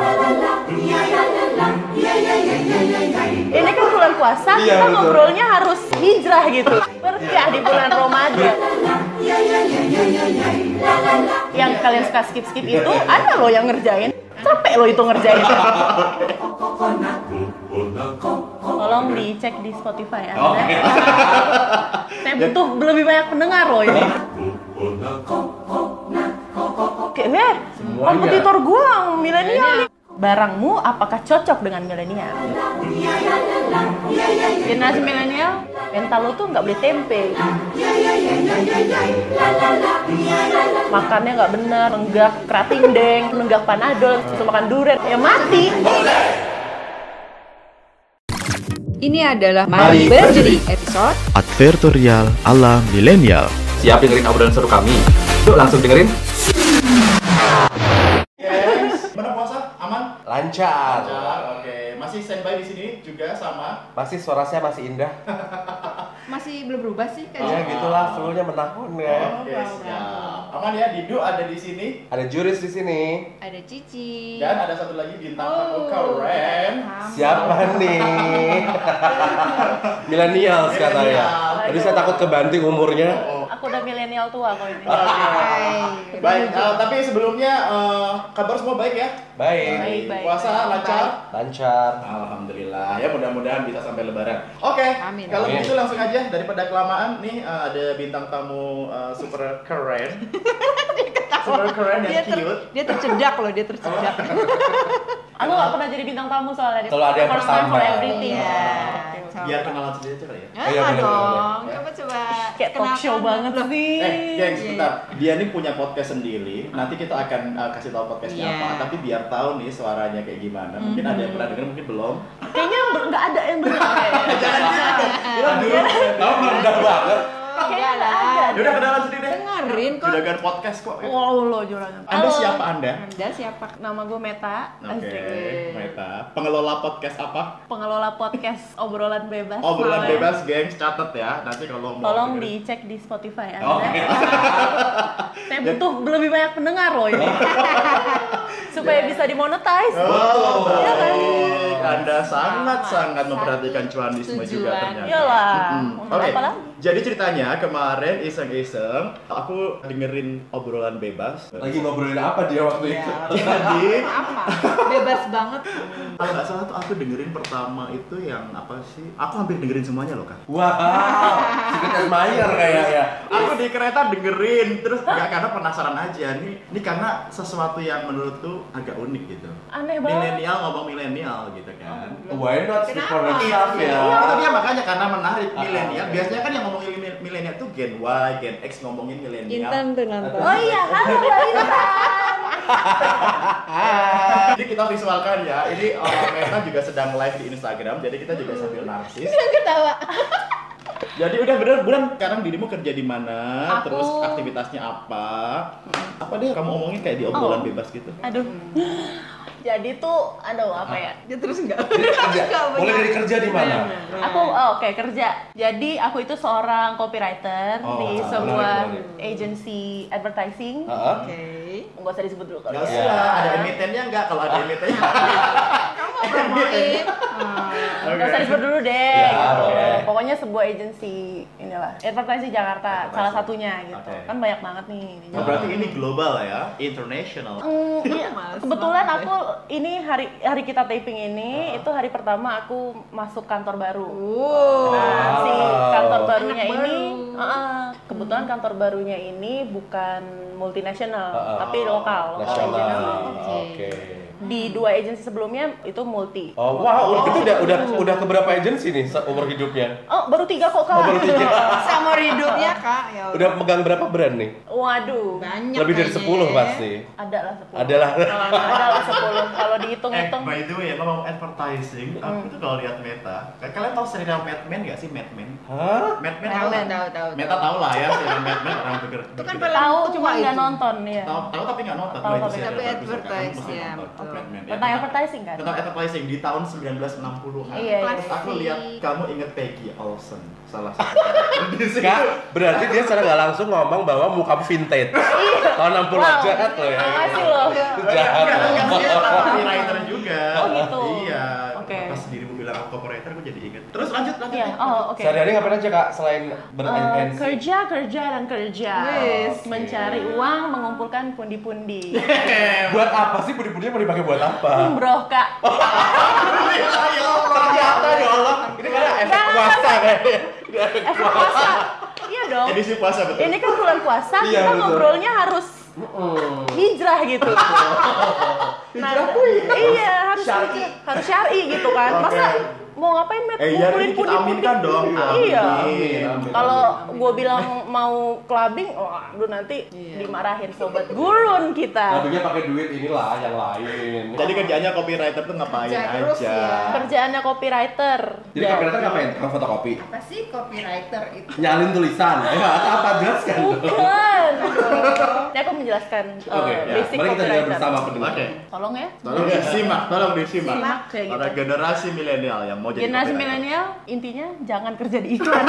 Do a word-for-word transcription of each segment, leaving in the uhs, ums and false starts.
Ini kan bulan puasa, Iya, kita betul. ngobrolnya harus hijrah gitu. Berkah di bulan Ramadan. Yang kalian suka skip-skip itu, ada loh yang ngerjain. Capek loh itu ngerjain. Tolong dicek di Spotify Anda. Oke. Saya butuh lebih banyak pendengar loh ini. Kayaknya kompetitor gua yang milenial nih. Barangmu apakah cocok dengan milenial? Generasi milenial, mental lu tuh nggak boleh tempe. Makannya nggak benar, nenggak kerating deng, nenggak panadol, terus makan durian, ya mati. Ini adalah Mari Berjudi episode Advertorial ala milenial. Siap dengerin obrolan seru kami? Yuk langsung dengerin. Yes. Mana puasa? Aman? Lancar. Lancar. Oke. Masih standby di sini juga sama. Masih suara saya masih indah. masih belum berubah sih Ya kayaknya. gitulah, fullnya menahun ya. Oke, siap. Aman ya, Didu ada di sini. Ada Juris di sini. Ada Cici. Dan ada satu lagi bintang Oh, tamu keren. Siapa nih? Milenial katanya. Millennials. Tadi saya takut kebanting umurnya. Oh, Aku udah milenial tua kok ini. Hai. baik, eh, tapi sebelumnya eh, kabar semua baik ya? Baik. Baik, baik, Puasa baik. lancar? Lancar. Alhamdulillah. Ya mudah-mudahan bisa sampai lebaran. Oke, Amin. kalau Amin. gitu langsung aja daripada kelamaan nih eh, ada bintang tamu eh, super keren. Super keren dan Dia, ter, cute. dia tercedak loh, dia tercedak. Aku nggak pernah jadi bintang tamu soalnya. Selalu ada yang First time pertama. for everything. Iya. Biar kenalan sendiri aja lah ya. Ah, Iya, bener, dong, coba-coba. Kayak talk show banget sih. Eh, geng, Iya, sebentar. Dia nih punya podcast sendiri. Nanti kita akan uh, kasih tahu podcastnya Iya. apa. Tapi biar tahu nih suaranya kayak gimana. Mungkin ada yang pernah denger, mungkin belum. Kayaknya ber- nggak ada yang bener. Aduh, Kamu merendah banget. Enggak lah. udah kenalan sendiri deh. Dengerin kok. Juragan podcast kok. Wow lo jurangan. Anda siapa Anda? Anda siapa? Nama gue Meta. Oke, Asik. Meta. Pengelola podcast apa? Pengelola podcast obrolan bebas. Obrolan Namanya. bebas, gengs. Catat ya. Nanti kalau mau Tolong dengerin. dicek di Spotify Anda. Oke. Saya butuh lebih banyak pendengar loh ini. Supaya bisa dimonetize. Oh, Iya kan? baik. Anda sangat-sangat Sama. memperhatikan cuanisme juga Tujuan. ternyata. Iyalah. Mm-mm. Untuk Oke, apa lagi? jadi ceritanya kemarin iseng-iseng aku dengerin obrolan bebas. Lagi ngobrolin apa dia waktu itu? Jadi Apa? Bebas banget. kalau nggak salah tuh aku dengerin pertama itu yang apa sih? Aku hampir dengerin semuanya loh, Kak. Wow, Secret Admirer kayaknya. Aku di kereta dengerin terus nggak karena penasaran aja nih. Ini karena sesuatu yang menurutku agak unik gitu. Aneh banget. Milenial ngomong milenial gitu kan. Why not speak for Kenapa? yourself ya? Itu dia makanya karena menarik Ah, milenial. oke. Biasanya kan yang ngomongin mil- milenial tuh Gen Y, Gen X ngomongin milenial. Intan tuh nonton. Oh iya, halo Mbak Intan. Jadi kita visualkan ya. Ini orang Meta juga sedang live di Instagram. Jadi kita juga sambil narsis. Ketawa. Jadi udah bener bulan sekarang dirimu kerja di mana? Aku- Terus aktivitasnya apa? Apa deh kamu omongin kayak di obrolan Oh. bebas gitu? Aduh. Jadi tuh, aduh apa ya? Dia terus enggak. Kerja. Mulai dari kerja di mana? Aku oh, oke kerja. Jadi aku itu seorang copywriter Oh, di menarik, sebuah menarik. agency advertising. Heeh. Oke. Nggak usah disebut dulu Gak kalau usah, Ya. ada emitennya nggak? Kalau ada emitennya. Kamu mau promoin? Hmm. Nggak usah disebut dulu deh. Ya, gitu. boleh. Pokoknya sebuah agency inilah advertising Jakarta, Advertising. salah satunya gitu. Oke. Kan banyak banget nih. di Oh, Jakarta. berarti ini global ya, international. Mm, iya. Males Kebetulan banget aku ini hari hari kita taping ini itu hari pertama aku masuk kantor baru. Wow. Nah, si kantor Wow. barunya Anak ini, baru. uh-uh, kebetulan kantor barunya ini bukan multinasional, Uh-uh. tapi lokal, lokal Nasional. regional. Oke. Oke. Di dua agensi sebelumnya itu multi. Oh, wow, itu udah udah udah keberapa agensi nih seumur hidupnya? Oh, baru tiga kok, Kak. Oh, baru tiga. Sama hidupnya kak. Ya Udah megang berapa brand nih? Waduh. banyak. Lebih dari kayaknya sepuluh ya. pasti. Ada lah sepuluh. Adalah. Ada lah sepuluh. Kalau Eh, dihitung-hitung. by the way ya, ngomong advertising, aku tuh kalau lihat Meta, kalian tahu serial Mad Men nggak sih, Mad Men? Hah? Mad Men Tahu, tahu nggak? tahu, tahu, Meta tahu. tahu lah ya, serial Mad Men orang pikir. Itu kan berpikir- film Tahu, tua cuma nggak itu. nonton ya. tahu tahu tapi nggak nonton. Tahu, Wah, itu tapi- serial tapi bagus, advertise, kamu mesti ya, nonton. betul. Mad Men, ya. Tentang advertising kan? Tentang advertising di tahun sembilan belas enam puluhan. Iya, iya. Terus aku lihat kamu inget Peggy Olsen, salah satu karakter di situ. Kak, berarti dia secara nggak langsung ngomong bahwa mukamu vintage. Tahun enam puluh Wow. jahat loh ya. Makasih loh. Itu Enggak, jahat. enggak, loh. enggak, dia copywriter copywriter gue jadi inget. Terus lanjut lanjut. Iya, oh oke. Sehari-hari ngapain aja kak selain Eh, ber-agensi? kerja, kerja, dan kerja. Wis. Mencari uang, mengumpulkan pundi-pundi. Buat apa sih pundi-pundinya mau dipakai buat apa? Umroh, Kak. Ternyata ya Allah, ini kan efek puasa kayaknya. Efek puasa. Iya dong. Edisi puasa betul. Ini kan bulan puasa, Iya, kita betul. ngobrolnya harus hijrah gitu. Nah, iya, harus Syar'i. harus syar'i gitu kan. Oke. Masa mau ngapain Met? Eh, iya, Ngumpulin ini kita pundi-pundi? aminkan dong. Iya. Amin, amin. Kalau gue bilang mau clubbing, waduh nanti dimarahin sobat gurun kita. Ngadunya pakai duit inilah yang lain. Jadi kerjanya copywriter tuh ngapain Kerja terus aja? ya. Kerjaannya copywriter. Jadi copywriter ngapain? Tukang fotokopi? Apa sih copywriter itu? Nyalin tulisan? Ya, atau apa? Jelaskan dong. Bukan. Ini aku menjelaskan uh, Oke, ya. basic Mari kita dengar copywriter. bersama pendengar. Oke. Tolong ya. Tolong disimak, tolong disimak. Simak, kayak gitu. Para generasi milenial yang mau jadi Generasi copywriter. milenial intinya jangan kerja di iklan.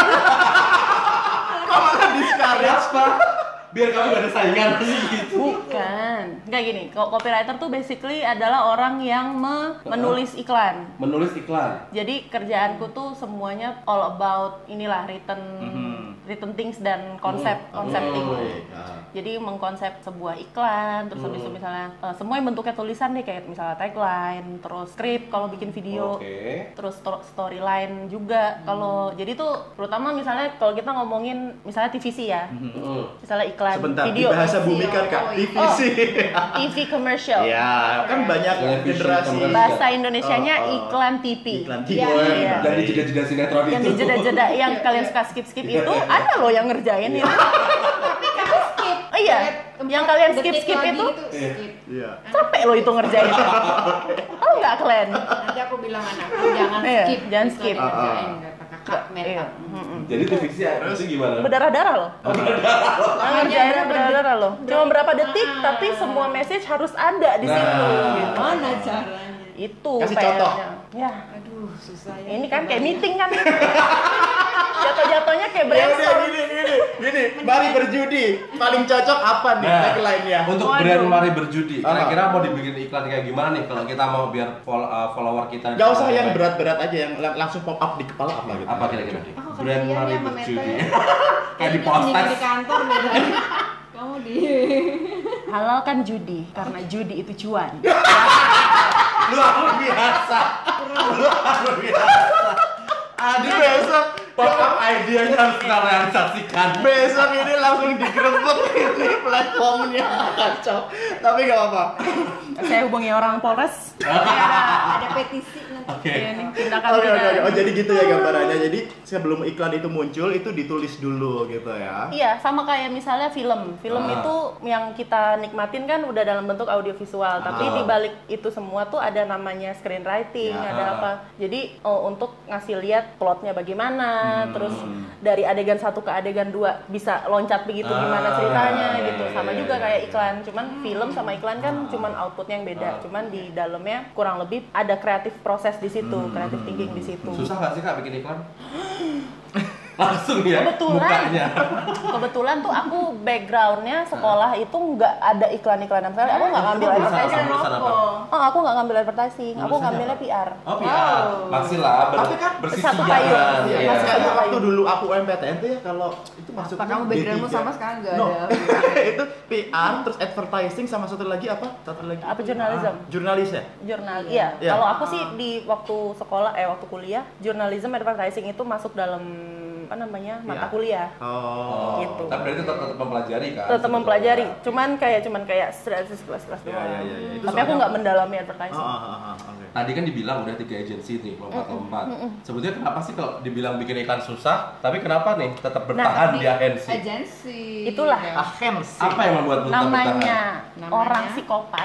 Kok malah discourage, Pak? Biar kamu gak ada saingan sih gitu. Bukan. Kayak gini, co- copywriter tuh basically adalah orang yang me- menulis iklan. Menulis iklan. Jadi kerjaanku tuh semuanya all about inilah written written things dan konsep konsepting. baik. Ah. Jadi mengkonsep sebuah iklan, terus habis itu misalnya eh, semua yang bentuknya tulisan deh kayak misalnya tagline, terus script kalau bikin video. Oke. Terus sto- storyline juga kalau jadi tuh terutama misalnya kalau kita ngomongin misalnya T V C ya. Heeh. Misalnya iklan Sebentar, video di bahasa bumi kan Kak, Oh, T V C. T V commercial. Ya, kan banyak Television generasi. commercial. Bahasa Indonesianya Oh, oh. iklan T V. Iklan T V. Iya, Oh, iya. Dan di jeda-jeda sinetron itu. Yang di jeda-jeda yang kalian suka skip-skip itu ada loh yang ngerjain itu. Tapi kamu skip. Oh iya, Lihat yang empat kalian detik skip-skip lagi itu skip. Iya. capek loh itu ngerjain. Oh enggak kalian? Nanti aku bilang anakku jangan Iya, skip. jangan Itu skip. dikerjain, kata kakak Iya. Meta. mm-mm. Jadi T V C itu gimana? Berdarah-darah loh. Yang ngerjainnya berdarah-darah loh. Cuma berapa detik Ah. tapi semua message harus ada di Nah. situ. Gitu. Mana caranya? Itu Kasih P R-nya. contoh. Ya. Aduh, susah ya. Ini kan kayak meeting kan. Jatuh-jatuhnya kayak Ya udah brainstorm. gini gini gini, mari berjudi. Paling cocok apa nih Nah, tagline-nya? untuk Waduh. brand mari berjudi, Ah. kira-kira mau dibikin iklan kayak gimana nih kalau kita mau biar fol- uh, follower kita Gak usah yang berat-berat aja, yang lang- langsung pop up di kepala apa gitu. Apa kira-kira? Aku Brand kasihan mari ya sama Meta berjudi. ya. Kayak di Ini mendingan postas. di kantor beda. Kamu di Halalkan judi karena judi itu cuan. Luar biasa. Luar biasa. Aduh, besok pop up idenya harus kita realisasikan. Besok ini langsung digerebek ini platformnya kacau. Tapi gak apa-apa. Saya hubungi orang Polres. ada ada petisi nanti. Oke. Ini tindakan Oke oke kita. oke. Oh jadi gitu ya gambarannya. Jadi sebelum iklan itu muncul itu ditulis dulu gitu ya. Iya, sama kayak misalnya film. Film Ah. itu yang kita nikmatin kan udah dalam bentuk audiovisual, tapi Ah. di balik itu semua tuh ada namanya screenwriting, Ya. ada apa. Jadi oh, untuk ngasih lihat plotnya bagaimana, Hmm. terus dari adegan satu ke adegan dua bisa loncat begitu Ah, gimana ceritanya ya, gitu. ya, Sama ya, juga ya, kayak ya. iklan, cuman film sama iklan kan cuman outputnya yang beda. Ah. Cuman di dalamnya kurang lebih ada kreatif proses di situ, Hmm. kreatif thinking di situ. Susah nggak sih kak bikin iklan? Langsung ya. Kebetulan, Mukanya. kebetulan tuh aku backgroundnya sekolah itu nggak ada iklan-iklanan sekali. Aku nggak ngambil Jurusan apa? advertising. Jurusan apa? Oh, aku nggak ngambil advertising. Aku Jurusannya ngambilnya apa? P R. Oh P R. Masih lah ber Tapi kan bersih satu siang payung. kan. Iya, Iya. masih Kayak satu waktu payung. dulu aku U M P T N tuh ya kalau itu masuknya kamu backgroundmu D tiga. sama sekarang nggak No. ada? Itu P R terus advertising sama satu lagi apa? Satu lagi. Apa, jurnalism? Ah, jurnalis ya? Jurnal, iya. Iya. Kalau aku sih di waktu sekolah, eh waktu kuliah, journalism advertising itu masuk dalam apa namanya mata Iya. kuliah. Oh. Gitu. Tapi berarti tetap, tetap mempelajari kan? Tetap sebetulnya. mempelajari. Cuman kayak cuman kayak kelas kelas Iya, doang. iya, iya, iya. Itu Tapi aku soalnya- nggak mendalami Ah, advertising. ah, ah, ah, oke. Tadi kan dibilang udah tiga agensi nih, lompat-lompat. Sebetulnya kenapa sih kalau dibilang bikin iklan susah, tapi kenapa nih tetap bertahan di agensi? Agensi. Itulah. Agensi. Apa yang membuatmu tetap bertahan? Namanya Namanya? orang psikopat.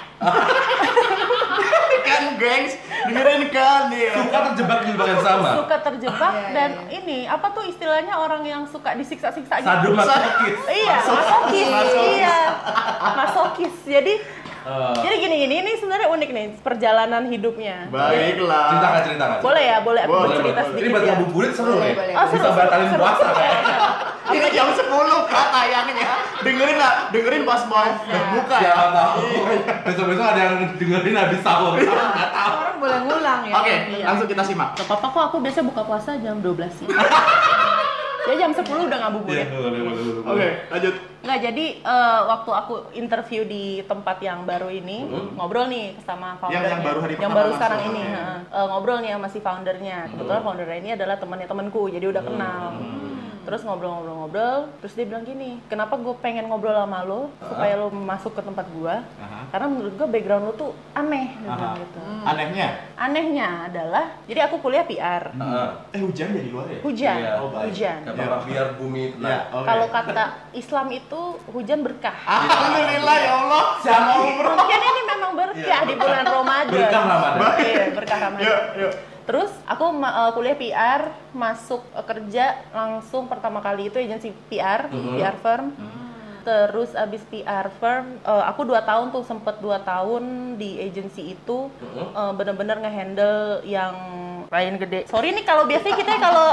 kan gengs, dengerin kan nih. Suka terjebak di lubang yang sama. Suka terjebak Iya, dan iya. ini apa tuh istilahnya orang yang suka disiksa-siksa gitu. Sadomasokis. Iya, masokis. Masokis. Iya. Masokis. Jadi Eh, jadi gini gini ini sebenarnya unik nih perjalanan hidupnya. Baiklah. ceritakan ceritakan. Boleh ya, boleh aku Boleh, bercerita boleh. Ini sedikit buat ya. ngabuburit seru Boleh, nih. boleh. Oh, seru, Bisa seru, batalin seru, puasa seru. kayaknya. Ini jam sepuluh kak tayangnya. Dengerin lah, dengerin pas mau berbuka ya. Siapa tahu. Besok-besok ada yang dengerin habis sahur. Nggak tahu. Orang boleh ngulang ya. Oke, Iya. langsung kita simak. Gak apa-apa kok, aku biasa buka puasa jam dua belas sih. Ya jam sepuluh udah ngabuburit. Iya, boleh, boleh, boleh. Oke, lanjut. Nggak, jadi eh, waktu aku interview di tempat yang baru ini, Hmm. ngobrol nih sama foundernya. Yang- yang baru hari Yang pertama baru masuk, sekarang oke. ini. heeh. Eh, ngobrol nih sama si foundernya. Kebetulan foundernya ini adalah temannya temanku, jadi udah kenal. Terus ngobrol-ngobrol-ngobrol, terus dia bilang gini, kenapa gue pengen ngobrol sama lo, supaya lo masuk ke tempat gue, Aha. karena menurut gue background lo tuh aneh, dia Aha. bilang gitu. Anehnya, Anehnya adalah, jadi aku kuliah P R, Heeh. eh hujan ya di luar ya? hujan, Iya. Oh, baik. hujan. Gak apa-apa, biar bumi Ya, tenang. oke. Kalau kata Islam itu hujan berkah. Alhamdulillah ya Allah. Siapa umroh? Mungkin ini memang berkah di bulan Ramadan. Berkah Ramadan. Iya, berkah Ramadan. Yuk, yuk. Terus aku ma- uh, kuliah P R, masuk uh, kerja langsung pertama kali itu agensi P R, Mhm. P R firm. Terus abis P R firm, uh, aku dua tahun tuh sempet dua tahun di agensi itu, Mhm. uh, bener-bener ngehandle yang klien gede. Sorry nih kalau biasanya kita kalau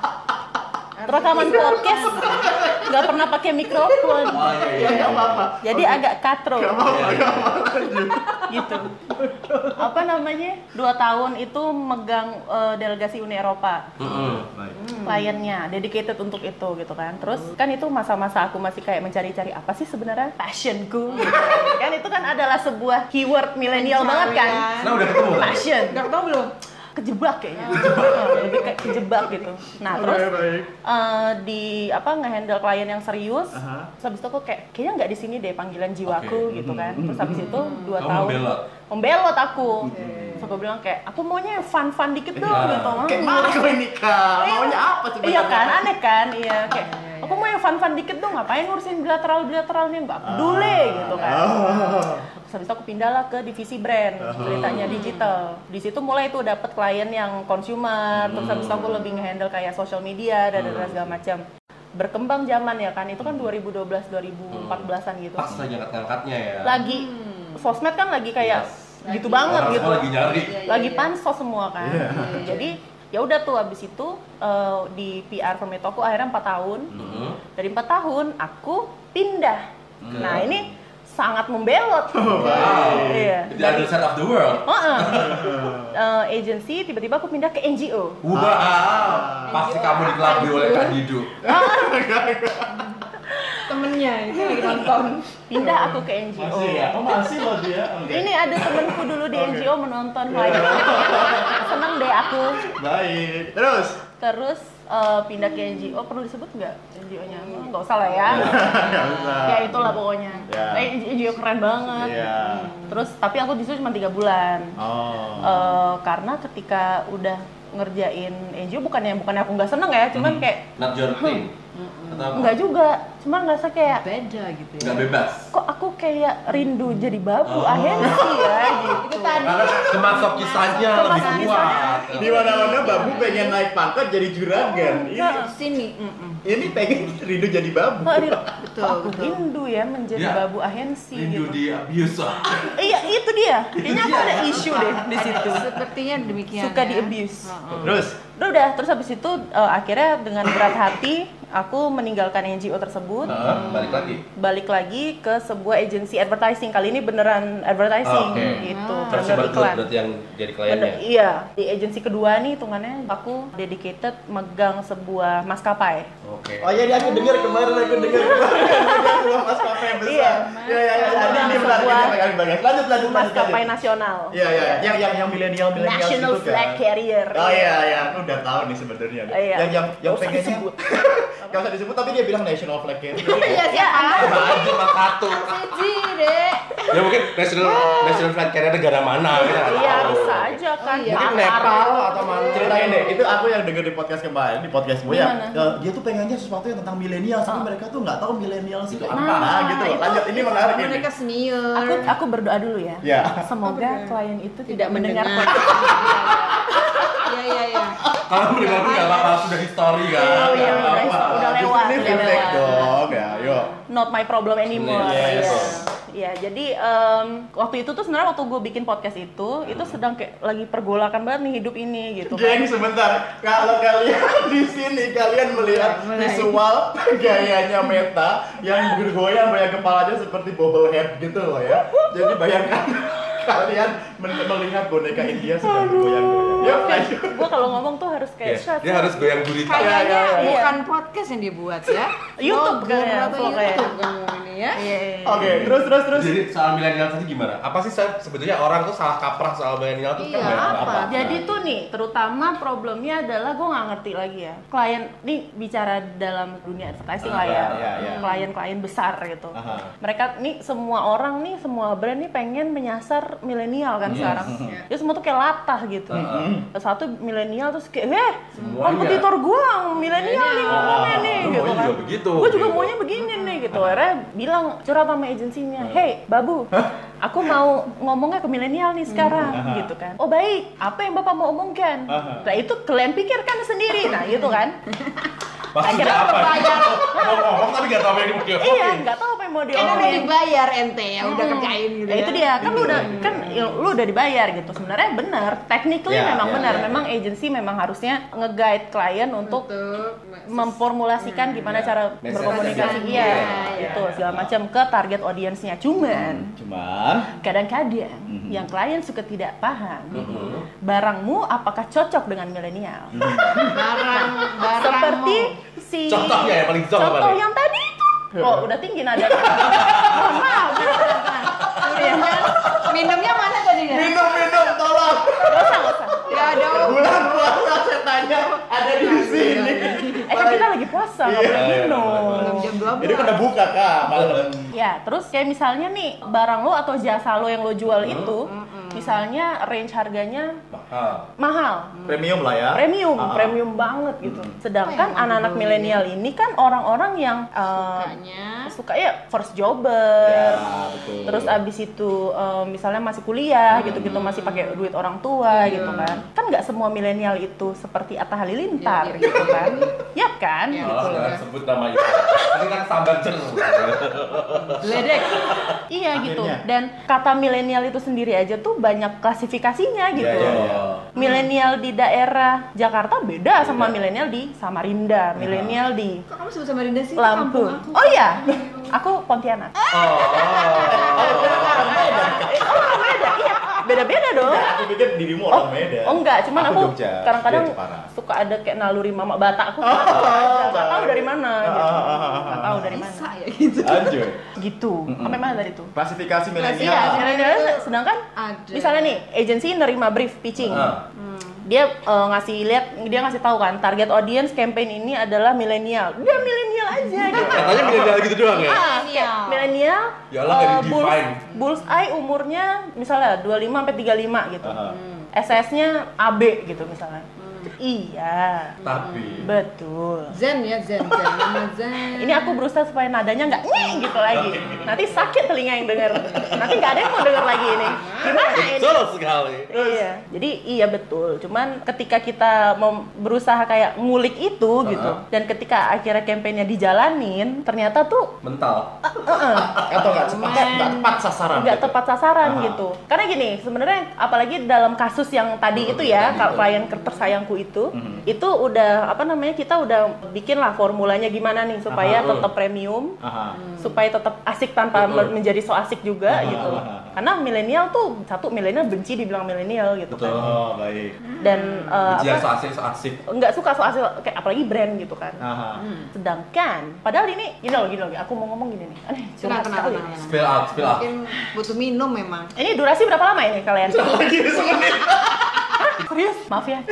rekaman podcast nggak pernah pakai mikrofon. Oh iya, iya. Ya nggak apa-apa. Jadi agak katro. Nggak apa-apa, nggak apa-apa. Gitu. Apa namanya? Dua tahun itu megang eh, delegasi Uni Eropa. Heeh. Baik. Kliennya dedicated untuk itu gitu kan. Terus kan itu masa-masa aku masih kayak mencari-cari apa sih sebenarnya passionku gitu. Kan itu kan adalah sebuah keyword milenial banget kan. Nah, udah ketemu kan? Passion. Udah ketemu belum? Kejebak kayaknya. Oh, lebih kayak kejebak gitu. Nah, terus Baik, baik. eh, di apa ngehandle klien yang serius. Aha. Terus habis itu aku kayak kayaknya nggak di sini deh panggilan jiwaku Oke. gitu kan. Terus habis itu dua Kamu tahun membelot? membelot aku. Terus aku bilang kayak aku maunya fun-fun dikit dong Iya. gitu. Kayak mana klinika? Maunya apa sebenarnya? Iya kan, aneh kan? Iya kayak aku mau yang fun-fun dikit dong, ngapain ngurusin bilateral-bilateralnya, nggak peduli gitu kan. Ah. Terus habis itu aku pindah lah ke divisi brand, ceritanya digital. Di situ mulai tuh dapet klien yang consumer, terus habis itu aku lebih nge-handle kayak social media dan dan segala macam. Berkembang zaman ya kan, itu kan dua ribu dua belas dua ribu empat belasan gitu. Pas lagi angkat-angkatnya ya. Lagi sosmed kan lagi kayak Yes. gitu banget Orang gitu. semua lagi nyari. Lagi pansos semua kan. Jadi ya udah tuh abis itu eh, di P R firm itu aku akhirnya empat tahun. Heeh. Dari empat tahun aku pindah. Nah ini sangat membelot. Iya. The other side of the world. Heeh. Eh, agency tiba-tiba aku pindah ke N G O. Wow. Pasti kamu dikelabui oleh Kak Didu. Temennya itu lagi nonton. Pindah aku ke N G O. Masih ya? Oh masih loh dia. Oke. Ini ada temenku dulu di N G O menonton live. Seneng deh aku. Baik. Terus. Terus eh, pindah ke N G O, perlu disebut nggak N G O-nya? Nggak usah lah ya. Nggak usah. Ya itulah pokoknya. Ya. Eh, N G O keren banget. Iya. Terus tapi aku di situ cuma tiga bulan. Oh. Eh, karena ketika udah ngerjain N G O, bukannya bukannya aku nggak seneng ya, cuman kayak Not your thing. Atau apa? nggak juga, cuma ngerasa kayak Beda gitu ya. Nggak bebas. kok aku kayak rindu jadi babu Oh. ahensi ya gitu. Itu tadi. Karena kemasok kisahnya lebih Kemasok kuat. kisahnya. Di mana-mana babu pengen naik pangkat jadi juragan. Ini, Nggak. Sini. ini pengen rindu jadi babu. Kok rindu, Betul, kok aku betul. rindu ya menjadi Ya. babu ahensi Rindu gitu. di abuse. Iya itu dia. Kayaknya aku ada isu deh di situ. Sepertinya demikian. Suka ya. di abuse. Heeh. Terus. Udah udah terus habis itu eh, akhirnya dengan berat hati aku meninggalkan N G O tersebut. Heeh, balik lagi. Balik lagi ke sebuah agensi advertising. Kali ini beneran advertising Oke. gitu. Versi bener bagus iklan. berarti yang jadi Bener, kliennya. iya. Di agensi kedua nih hitungannya aku dedicated megang sebuah maskapai. Oke. Oh iya, dia aku dengar kemarin, aku dengar kemarin ada sebuah maskapai yang besar. Iya. Iya, iya, iya. Ini ini menarik, Sebuah ini menarik banget. Lanjut, lanjut, lanjut. Maskapai lanjut. nasional. Iya, iya. Yang yang yang milenial milenial National gitu kan. Flag Carrier. Oh iya, iya. Aku udah tahu nih sebenarnya. Iya. Yang yang yang Nggak usah pengennya disebut. Gak usah disebut, tapi dia bilang National Flag Carrier. Iya, Ya, siapa? Baju mah satu. Siji, Dek. Ya mungkin national national flag carrier negara mana kita nggak Iya tahu. bisa aja kan. Oh, iya. Mungkin Qatar. Nepal atau mana. Ceritain deh, itu aku yang denger di podcast kemarin, di podcastmu ya. Gimana? Eh, Dia tuh pengennya sesuatu yang tentang milenial, tapi mereka tuh nggak tahu milenial itu apa. Nah, Nah, gitu loh. itu- Lanjut, ini menarik ini. Mereka senior. Aku aku berdoa dulu ya. Ya. Semoga klien itu tidak mendengar mendengar. podcast. Iya, iya, iya. Kalau mendengar pun nggak apa-apa, sudah history kan. Oh, iya, Nggak udah- apa-apa. udah Justru lewat, Ini udah feedback lewat. dong, ya, yuk. Not my problem anymore. Yes. Iya. Iya, jadi em, waktu itu tuh sebenarnya waktu gue bikin podcast itu, itu sedang kayak lagi pergolakan banget nih hidup ini gitu. Geng, sebentar. Kalau kalian di sini kalian melihat Mulai. visual gayanya Meta yang bergoyang, bayang kepalanya seperti bobblehead gitu loh ya. Jadi bayangkan Kalian men- melihat boneka India sedang goyang-goyang. Yuk, lanjut. Gue kalau ngomong tuh harus kayak Iya, shot. dia harus goyang gurita. Kayaknya Iya, iya, iya. bukan podcast yang dibuat ya. YouTube Vlogger kayaknya, atau vlog kayak. YouTube kamu ini ya. Iya, iya, iya. Oke, terus terus terus. Jadi soal milenial tadi gimana? Apa sih Seth? Sebetulnya orang tuh salah kaprah soal milenial tuh Iya, kan banyak apa? Jadi tuh nih, terutama problemnya adalah gue nggak ngerti lagi ya. Klien, nih bicara dalam dunia advertising lah ya. Iya, iya, iya. Klien-klien besar gitu. Aha. Mereka nih semua orang nih, semua brand nih pengen menyasar milenial kan sekarang. Dia semua tuh kayak latah gitu. Satu milenial terus kayak, eh Semuanya. kompetitor gue milenial nih ngomongnya nih Lu gitu maunya kan. juga begitu, Gue juga gitu. maunya begini nih gitu. Akhirnya bilang curhat sama agensinya, hey Babu, aku mau ngomongnya ke milenial nih sekarang gitu kan. Oh baik, apa yang bapak mau omongkan? Aha. Nah itu kalian pikirkan sendiri, nah gitu kan. Maksudnya Akhirnya apa? bayar. Mau ngomong tapi gak tahu apa yang mau diomongin. Iya, nggak tahu apa yang mau Kan udah diomongin. dibayar ente ya, udah Hmm. kerjain gitu Ya, ya. itu dia kan lu udah kan il- lu udah dibayar gitu. Sebenarnya benar, technically Ya, memang ya, benar. ya, ya. Memang agency memang harusnya nge-guide klien untuk Untuk memformulasikan gimana Ya. cara Message berkomunikasi aja. iya, Iya, iya, itu segala macam ke target audiensnya. Cuman Cuman kadang-kadang yang klien suka tidak paham barangmu apakah cocok dengan milenial. barang barang Seperti si Contohnya yang paling jauh apa contoh nih? yang tadi itu. Oh, udah tinggi nada. Mohon maaf. Iya. minumnya mana tadi ya? minum minum tolong. Gak usah, gak usah. Ya ada. Bulan puasa saya tanya ada di sini. Eh kan kita lagi puasa, nggak boleh Iya, iya, minum. Belum jam dua belas. Ini kan udah buka kak malam. Ya, terus kayak misalnya nih, barang lo atau jasa lo yang lo jual itu, misalnya range harganya Mahal. mahal, Premium lah ya. premium, Ah, ah. premium banget gitu. Sedangkan Apa yang anak-anak mau milenial ini kan orang-orang yang uh, Sukanya. suka ya first jobber. Ya, betul. Terus abis itu um, misalnya masih kuliah gitu-gitu, masih pakai duit orang tua gitu kan. Kan nggak semua milenial itu seperti Atta Halilintar Iya, iya. gitu kan. Ya kan? Iya. Gitu Malah loh. jangan sebut nama itu. Ini kan sambar jeruk. Ledek. Iya gitu. Akhirnya. Dan kata milenial itu sendiri aja tuh banyak klasifikasinya gitu. Iya, iya, iya. Milenial di daerah Jakarta beda sama milenial di Samarinda, milenial di Kok kamu sebut sama Rinda sih? Lampung. Kampung aku. Oh iya, aku Pontianak. Oh, oh. Oh beda, iya beda-beda dong. Aku pikir dirimu orang Medan. Oh enggak, cuman Aku aku, Jogja, kadang-kadang dia Jepara. suka ada kayak naluri mama Batak aku Oh, nggak tahu baik. dari mana gitu, Ah, ah, ah, ah, nggak tahu dari mana. Bisa ya gitu. Anjir. Gitu. Sampai mana tadi tuh? Klasifikasi Iya, milenial. milenial. Sedangkan Ada. misalnya nih, agensi nerima brief pitching. Ah. Dia eh, ngasih lihat, dia ngasih tahu kan target audience campaign ini adalah milenial. Dia milenial aja gitu. Katanya milenial gitu doang ya? Ah, Milenial. kayak milenial. Ya Allah, nggak eh, di-define. bull's- Bullseye umurnya misalnya dua puluh lima sampai tiga puluh lima gitu. Aha. S S-nya A B gitu misalnya. Iya. Tapi Betul. Zen ya Zen, Zen, nama Zen. Ini aku berusaha supaya nadanya nggak nyeh gitu lagi. Nanti sakit telinga yang denger. Nanti nggak ada yang mau denger lagi ini. Gimana ini? betul sekali. Iya. Jadi iya betul. Cuman ketika kita mem- berusaha kayak ngulik itu gitu, dan ketika akhirnya kampanyenya dijalanin, ternyata tuh Mental. Atau nggak cepat, nggak tepat sasaran. nggak gitu. tepat sasaran Aha. gitu. Karena gini, sebenarnya apalagi dalam kasus yang tadi itu ya, tadi kalau itu. klien tersayangku itu, Mhm. itu udah apa namanya kita udah bikin lah formulanya gimana nih supaya Aha. tetap premium, Aha. supaya tetap asik tanpa Betul. menjadi so asik juga Aha, gitu. aha. Karena milenial tuh satu milenial benci dibilang milenial gitu Betul. kan. Oh, baik. Dan uh, Ujian apa so asik so asik. nggak suka so asik kayak apalagi brand gitu kan. Aha. Sedangkan padahal ini gini loh gini loh, aku mau ngomong gini nih. Aneh, curhat Kenapa, kenapa, sekali. kenapa? Spill out, spill out. Mungkin butuh minum memang. Ini durasi berapa lama ini kalian? Lagi semenit. Serius? Maaf ya.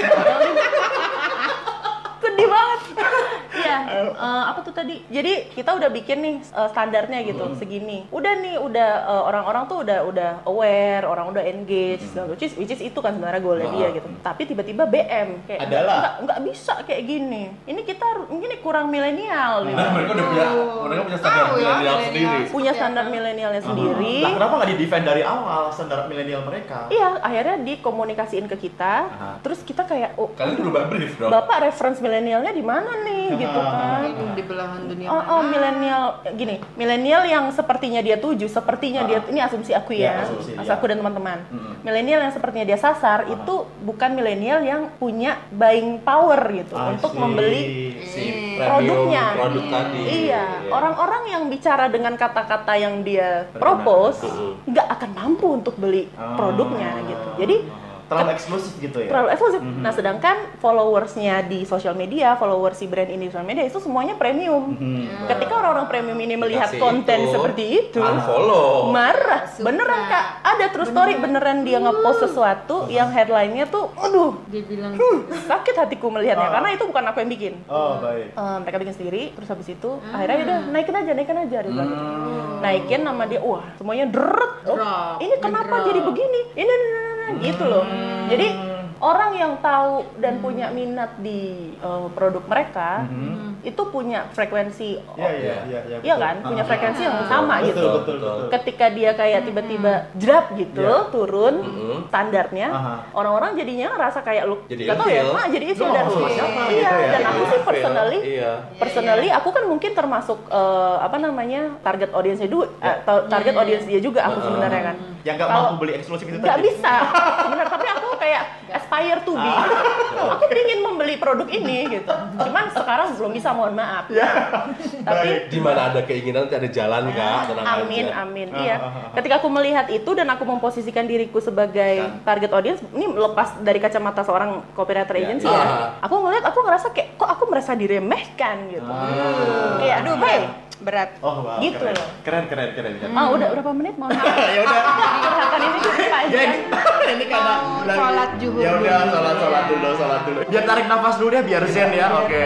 Sedih banget. Iya. eh, apa tuh tadi? Jadi kita udah bikin nih eh, standarnya gitu segini. Udah nih, udah eh, orang-orang tuh udah udah aware, orang udah engage, segala which is, which is itu kan sebenarnya goalnya dia gitu. Tapi tiba-tiba B M kayak Adalah. nggak nggak bisa kayak gini. Ini kita ini kurang milenial gitu. Nah, mereka udah punya, mereka punya standar Tahu ya, milenial milenial. sendiri. Punya standar milenialnya sendiri. Lah kenapa nggak di-defend dari awal standar milenial mereka? Iya, akhirnya dikomunikasiin ke kita. Aha. Terus kita kayak, oh, Kalian belum brief dong. Bapak reference milenialnya di mana nih gitu kan? Minum di belakang. belahan dunia Oh, oh mana? milenial gini, milenial yang sepertinya dia tuju, sepertinya Ah. dia ini asumsi aku ya, Ya, asumsi, asumsi ya. aku dan teman-teman. Mm-mm. Milenial yang sepertinya dia sasar itu bukan milenial yang punya buying power gitu I untuk see. membeli Si premium produknya. produk tadi. Iya, orang-orang yang bicara dengan kata-kata yang dia propose Mm-mm. nggak akan mampu untuk beli Ah. produknya gitu. Jadi terlalu eksklusif gitu ya. terlalu eksklusif. Nah, sedangkan followersnya di sosial media, followers si brand ini di sosial media itu semuanya premium. Mhm. Ketika orang-orang premium ini melihat Dikasih konten itu, seperti itu, unfollow. marah. Suka. Beneran Kak, ada true story beneran dia ngepost sesuatu yang headline-nya tuh, aduh, Dia bilang sakit hatiku melihatnya Ah. karena itu bukan aku yang bikin. Oh, baik. Eh, mereka bikin sendiri, terus habis itu akhirnya udah naikin aja, naikin aja, dia bilang gitu. Naikin nama dia, wah semuanya deret. Oh, Drop, ini kenapa ngedrop. jadi begini? Ini, ini, ini, ini, gitu loh. Jadi orang yang tahu dan punya minat di eh, produk mereka itu punya frekuensi, Iya, iya, iya, iya. iya betul. kan, punya Ah. frekuensi yang sama Betul, gitu. betul, betul. Ketika dia kayak tiba-tiba drop gitu, Iya. turun Mm-mm. standarnya, Aha. orang-orang jadinya ngerasa kayak lu, Jadi nggak tahu ya, ilfil. ah, jadi itu Lu dan ngomong sama siapa iya, gitu ya? dan aku sih Ilfil, personally, Iya. personally aku kan mungkin termasuk eh, apa namanya target audiensnya dulu, atau target audiens dia juga aku sebenarnya kan. Yang nggak Kalau- mampu beli eksklusif itu Nggak tadi. bisa, benar. Tapi aku kayak aspire to be. Aku ingin membeli produk ini gitu. Cuman sekarang belum bisa, mohon maaf. Tapi Di mana ada keinginan nanti ada jalan Kak, tenang amin, aja. amin. Ah, Iya. ah, ah. Ketika aku melihat itu dan aku memposisikan diriku sebagai target audience, ini lepas dari kacamata seorang copywriter Ya, agency iya. ya. Aku ngeliat, aku ngerasa kayak kok aku merasa diremehkan gitu. Kayak aduh, hey, berat. Oh, wow, Gitu keren. loh. Keren, keren, keren. keren. Ah, udah berapa menit? Mohon maaf. Ya udah. Curhatan ini cukup Ya, panjang. ini, ini karena Oh, lagi- sholat zuhur Ya udah, dulu. sholat sholat dulu, sholat dulu. Biar tarik nafas dulu deh, biar zen ya. Oke.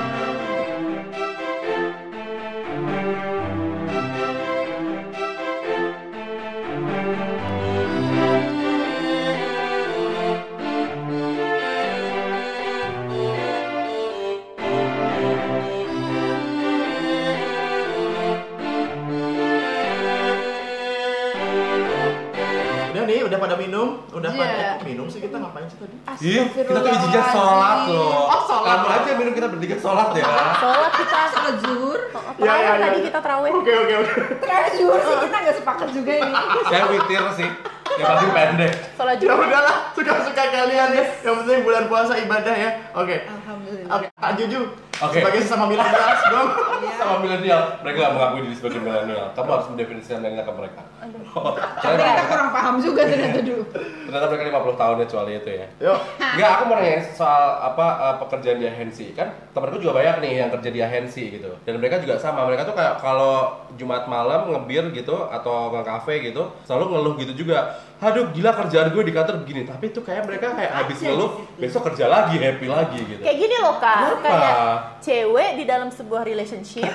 Udah nih, udah pada minum, udah Iya. pada eh, kok minum sih kita ngapain sih tadi? Ih, kita tuh izinnya sholat loh. Oh, sholat. Kamu aja minum, kita bertiga sholat ya. Sholat kita sholat zuhur. Ya, ya, Terawih ya, tadi ya. kita terawih. Oke, oke, oke. Terakhir zuhur sih kita nggak sepakat juga ini. Saya witir sih. Yang pasti pendek. Sholat Ya juga. udahlah, suka-suka kalian ya. Yang penting bulan puasa ibadah ya. Oke. Alhamdulillah. Oke, Kak Juju. Oke. Sebagai sesama milenial dong. Sama milenial, mereka nggak mengakui diri sebagai milenial. Kamu harus mendefinisikan milenial ke mereka. Tapi kita kurang paham juga ternyata dulu. Ternyata mereka lima puluh tahun ya kecuali itu ya. Yuk. Enggak, aku mau nanya soal apa uh, pekerjaan di agensi. Kan temenku juga banyak nih yang kerja di agensi gitu. Dan mereka juga sama, mereka tuh kayak kalau Jumat malam ngebir gitu atau nge-cafe gitu, selalu ngeluh gitu juga. Aduh, gila kerjaan gue di kantor begini. Tapi itu kayak mereka kayak habis ngeluh, besok kerja lagi, happy lagi gitu. Kayak gini loh Kak, Kenapa? kayak cewek di dalam sebuah relationship,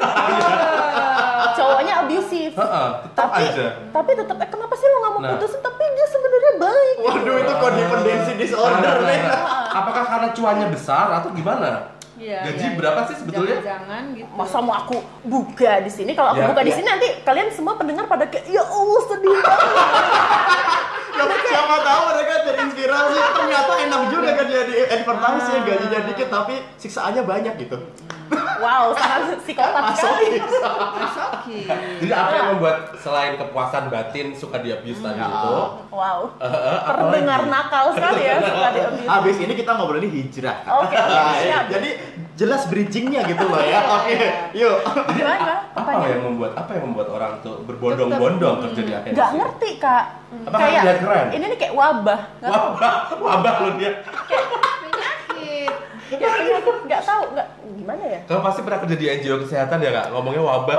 cowoknya abusive, Heeh, tetap tapi aja. tapi tetap eh, kenapa sih lo nggak mau Nah. putusin? Tapi dia sebenarnya baik. Waduh, itu codependency disorder Nah, nih. nah, nah. Apakah karena cuannya besar atau gimana? Iya, Gaji iya, berapa iya. sih sebetulnya? Jangan-jangan gitu. Masa mau aku buka di sini? Kalau aku Ya, buka di ya. sini nanti kalian semua pendengar pada kayak ya Allah sedih banget. Ya, siapa tahu mereka terinspirasi. Ternyata enak juga kerja di advertising, ya, gajinya dikit tapi siksaannya banyak gitu. Wow, sangat psikopat sekali. Masuk. Oke. Jadi apa yang membuat selain kepuasan batin suka di abuse tadi itu? Wow, eh, eh, apa terdengar lagi? nakal sekali ya suka di abuse. Habis ini kita ngobrolin hijrah. Oke, oke, Nah, siap. jadi jelas bridgingnya gitu loh ya. Oke, yuk. Gimana? Apa Apanya? yang membuat apa yang membuat orang tuh berbondong-bondong kerja di agensi? Nggak ngerti kak. Apa karena dia keren? ini nih kayak wabah. Nggak tahu. Wabah, wabah lu dia. Penyakit. Ya, penyakit. Nggak tahu, nggak gimana ya? Kamu pasti pernah kerja di N G O kesehatan ya kak? Ngomongnya wabah.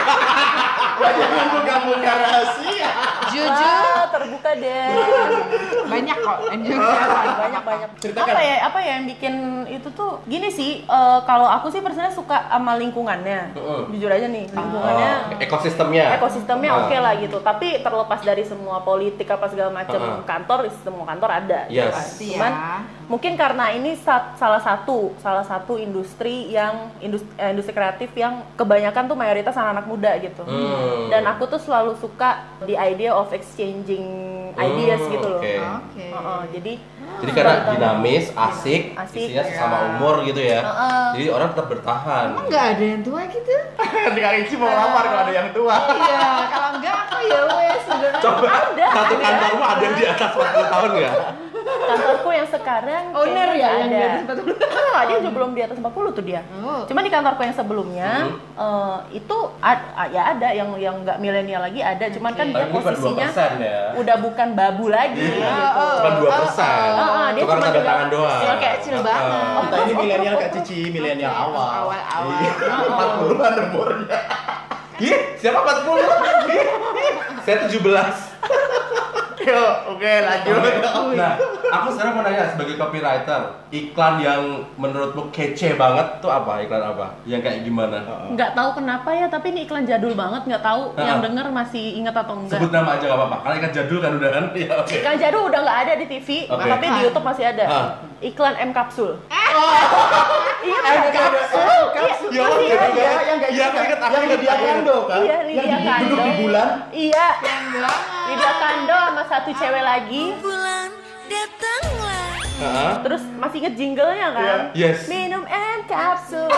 Jangan buka-buka rahasia. Jujur. Ah, terbuka deh. Banyak kok. Enjoy. banyak banyak. Ceritakan. Apa ya? Apa ya yang bikin itu tuh? Gini sih, eh, kalau aku sih personanya suka sama lingkungannya. Heeh. Jujur aja nih, lingkungannya. Oh, ekosistemnya. Ekosistemnya Ah. oke lah gitu, tapi terlepas dari semua politik apa segala macam Ah. kantor, semua kantor ada. gitu Yes. kan. Pasti Cuman ya. Mungkin karena ini sat- salah satu salah satu industri yang industri, eh, industri kreatif yang kebanyakan tuh mayoritas anak-anak muda gitu. Hmm. Dan aku tuh selalu suka the idea of exchanging ideas Hmm, gitu loh. oke. Oke. Heeh, jadi Jadi karena dinamis, asik, Asik. isinya sesama umur gitu ya. Heeh. Jadi orang tetap bertahan. Emang nggak ada yang tua gitu? Dengan Ici mau lamar kalau ada yang tua. Iya, kalau enggak aku ya wes udah. Coba Ada, satu ada. kantormu ada yang di atas empat puluh tahun nggak? kantorku yang sekarang Owner kayaknya ya nggak yang di ada. atas empat puluh. Enggak, dia juga belum di atas empat puluh tuh dia. Oh. Cuma di kantorku yang sebelumnya Mhm. eh, itu ad- ah, ya ada yang yang nggak milenial lagi ada, cuman kan Oke. dia Tapi cuma dua posisinya persen ya. udah bukan babu lagi Iya. gitu. Cuma dua persen. oh, oh, dia Tukang cuma tanda tinggal- tangan doang. Kecil kayak kecil banget. Kita ini milenial kayak Cici, milenial awal. Awal-awal. Iya. empat puluhan umurnya. Ih, siapa empat puluh? Saya tujuh belas. Yo, oke lanjut. Nah, aku sekarang mau nanya sebagai copywriter, iklan yang menurutmu kece banget tuh apa? Iklan apa? Yang kayak gimana? Nggak tahu kenapa ya, tapi ini iklan jadul banget, nggak tahu Ah. yang denger masih ingat atau enggak. Sebut nama aja gak apa-apa, karena iklan jadul kan udah kan? Iya, oke. Iklan jadul udah nggak ada di T V, Oke. tapi di YouTube masih ada. Ah. Iklan M Kapsul. Iya, M Kapsul, Kapsul. Iya, Ya, masih yang ada. kayak yang kayak Iya, gitu, aku inget, aku yang inget, Lydia aku inget. Kando kan? Iya, Yang Lydia di- Kando. duduk di bulan. Iya. Yang banget. Lydia Kando sama satu cewek lagi. Bulan datanglah. Heeh. Terus masih inget jinglenya kan? Yes. Minum M Kapsul.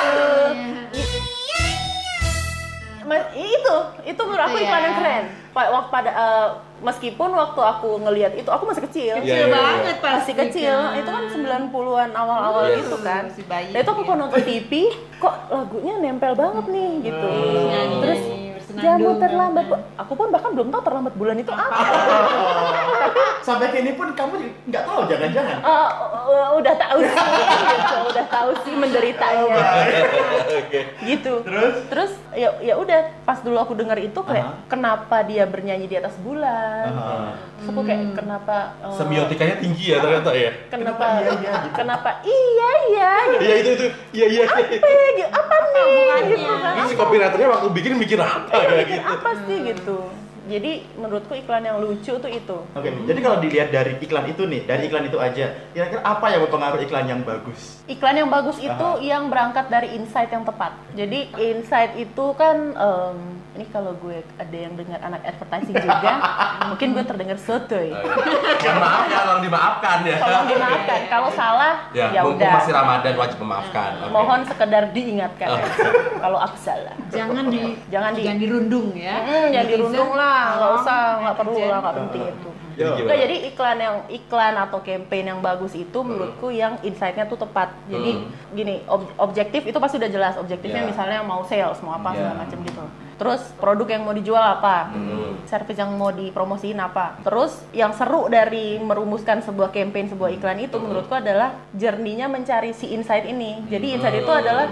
Ma- itu, itu menurut aku Itu iklan ya. yang keren. Pa- Waktu pada eh, meskipun waktu aku ngelihat itu aku masih kecil. Iya, Kecil iya, iya. banget pasti Masih kecil, kan. itu kan sembilan puluhan awal-awal Yes. gitu kan. Masih bayi Dan itu aku ya. kalau nonton T V, kok lagunya nempel banget nih gitu. Nyanyi, Terus bersenandung, jamu terlambat, kan. Bu- aku pun bahkan belum tahu terlambat bulan itu apa. Sampai kini pun kamu nggak tahu jangan-jangan. Eh, eh, udah tahu sih, gitu. udah tahu sih menderitanya. Oke. Gitu. Terus? Terus ya ya udah pas dulu aku dengar itu kayak Aha. kenapa dia bernyanyi di atas bulan. Aha. Terus aku kayak kenapa eh, Semiotikanya tinggi ya ternyata ya. kenapa Kenapa iya, iya, gitu? kenapa iya iya gitu. Iya itu itu. Iya iya. Apa ya, gitu? Apa nih gitu kan. Ini si copywriternya waktu bikin mikir apa Iya, kayak bikin gitu. apa sih gitu. Jadi menurutku iklan yang lucu tuh itu. Oke, jadi kalau dilihat dari iklan itu nih, dari iklan itu aja, kira-kira apa yang mempengaruhi iklan yang bagus? Iklan yang bagus itu Aha. yang berangkat dari insight yang tepat. Jadi insight itu kan em, ini kalau gue ada yang dengar anak advertising juga, mungkin gue terdengar sotoy. Oh, iya. Mohon maaf ya, tolong dimaafkan ya. Tolong dimaafkan. Kalau salah Ya, ya mumpung udah. masih Ramadan wajib memaafkan. Oke. Mohon sekedar diingatkan. Oke. Kalau aku salah. Jangan di Jangan di- jangan dirundung ya. Hmm, jangan Netizen, dirundung lah, nggak tolong, usah, nggak perlu netizen. lah, nggak penting itu. Jadi Yo. gimana? Nggak, jadi iklan yang iklan atau campaign yang bagus itu menurutku yang insight-nya tuh tepat. Jadi Hmm. gini, ob- objektif itu pasti udah jelas. Objektifnya Ya. misalnya mau sales, mau apa Ya. segala macam gitu. Terus produk yang mau dijual apa? Hmm. Service yang mau dipromosiin apa? Terus yang seru dari merumuskan sebuah campaign, sebuah iklan itu menurutku adalah journey-nya mencari si insight ini. Jadi insight itu adalah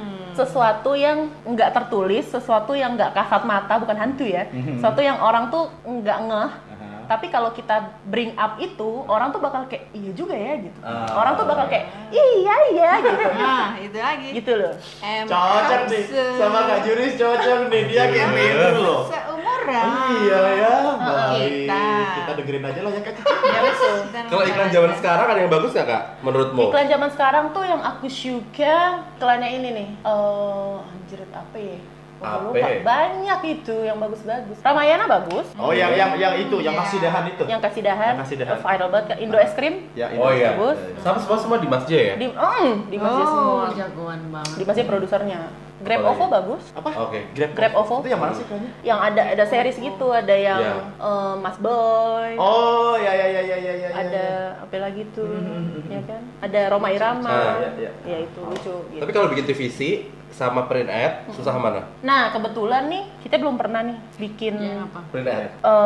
sesuatu yang nggak tertulis, sesuatu yang nggak kasat mata, bukan hantu ya. Sesuatu yang orang tuh nggak ngeh. Tapi kalau kita bring up itu, orang tuh bakal kayak iya juga ya gitu. Ah. Orang tuh bakal kayak iya iya gitu. Nah, itu lagi. Gitu loh. M Cocok nih, Kapsul. sama Kak Juris cocok nih, dia kayak Melu loh. Seumuran. Iya ya, baik. Kita. Kita dengerin aja lah ya Kak Cici. Ya betul. Kalau iklan zaman sekarang ada yang bagus nggak kak? Menurutmu? Iklan zaman sekarang tuh yang aku suka iklannya ini nih. Eh anjir apa ya? Oh, Apa? lupa. Banyak itu yang bagus-bagus. Ramayana bagus. Oh yang yang yang itu, yang Iya. kasih dahan itu. Yang kasih dahan, Yang kasih dahan. viral banget. Indo es krim Ya, ini. Oh iya. Bagus. Sama semua semua di Mas J ya? di mm, di Masjid Oh, semua. jagoan banget. Di Masjid produsernya. Grab Oh, OVO iya. bagus. Apa? Oke. Grab, Grab OVO. Itu yang mana sih kayaknya? Yang ada ada series gitu, ada yang Iya. eh, Mas Boy. Oh ya ya ya ya ya ya. ada ya. apa lagi tuh, Hmm. ya kan? Ada Roma Irama. Ah, iya, iya. Ya itu lucu gitu. Tapi kalau bikin T V C sama print ad susah mana? Nah, kebetulan nih kita belum pernah nih bikin Yang apa? Print ad.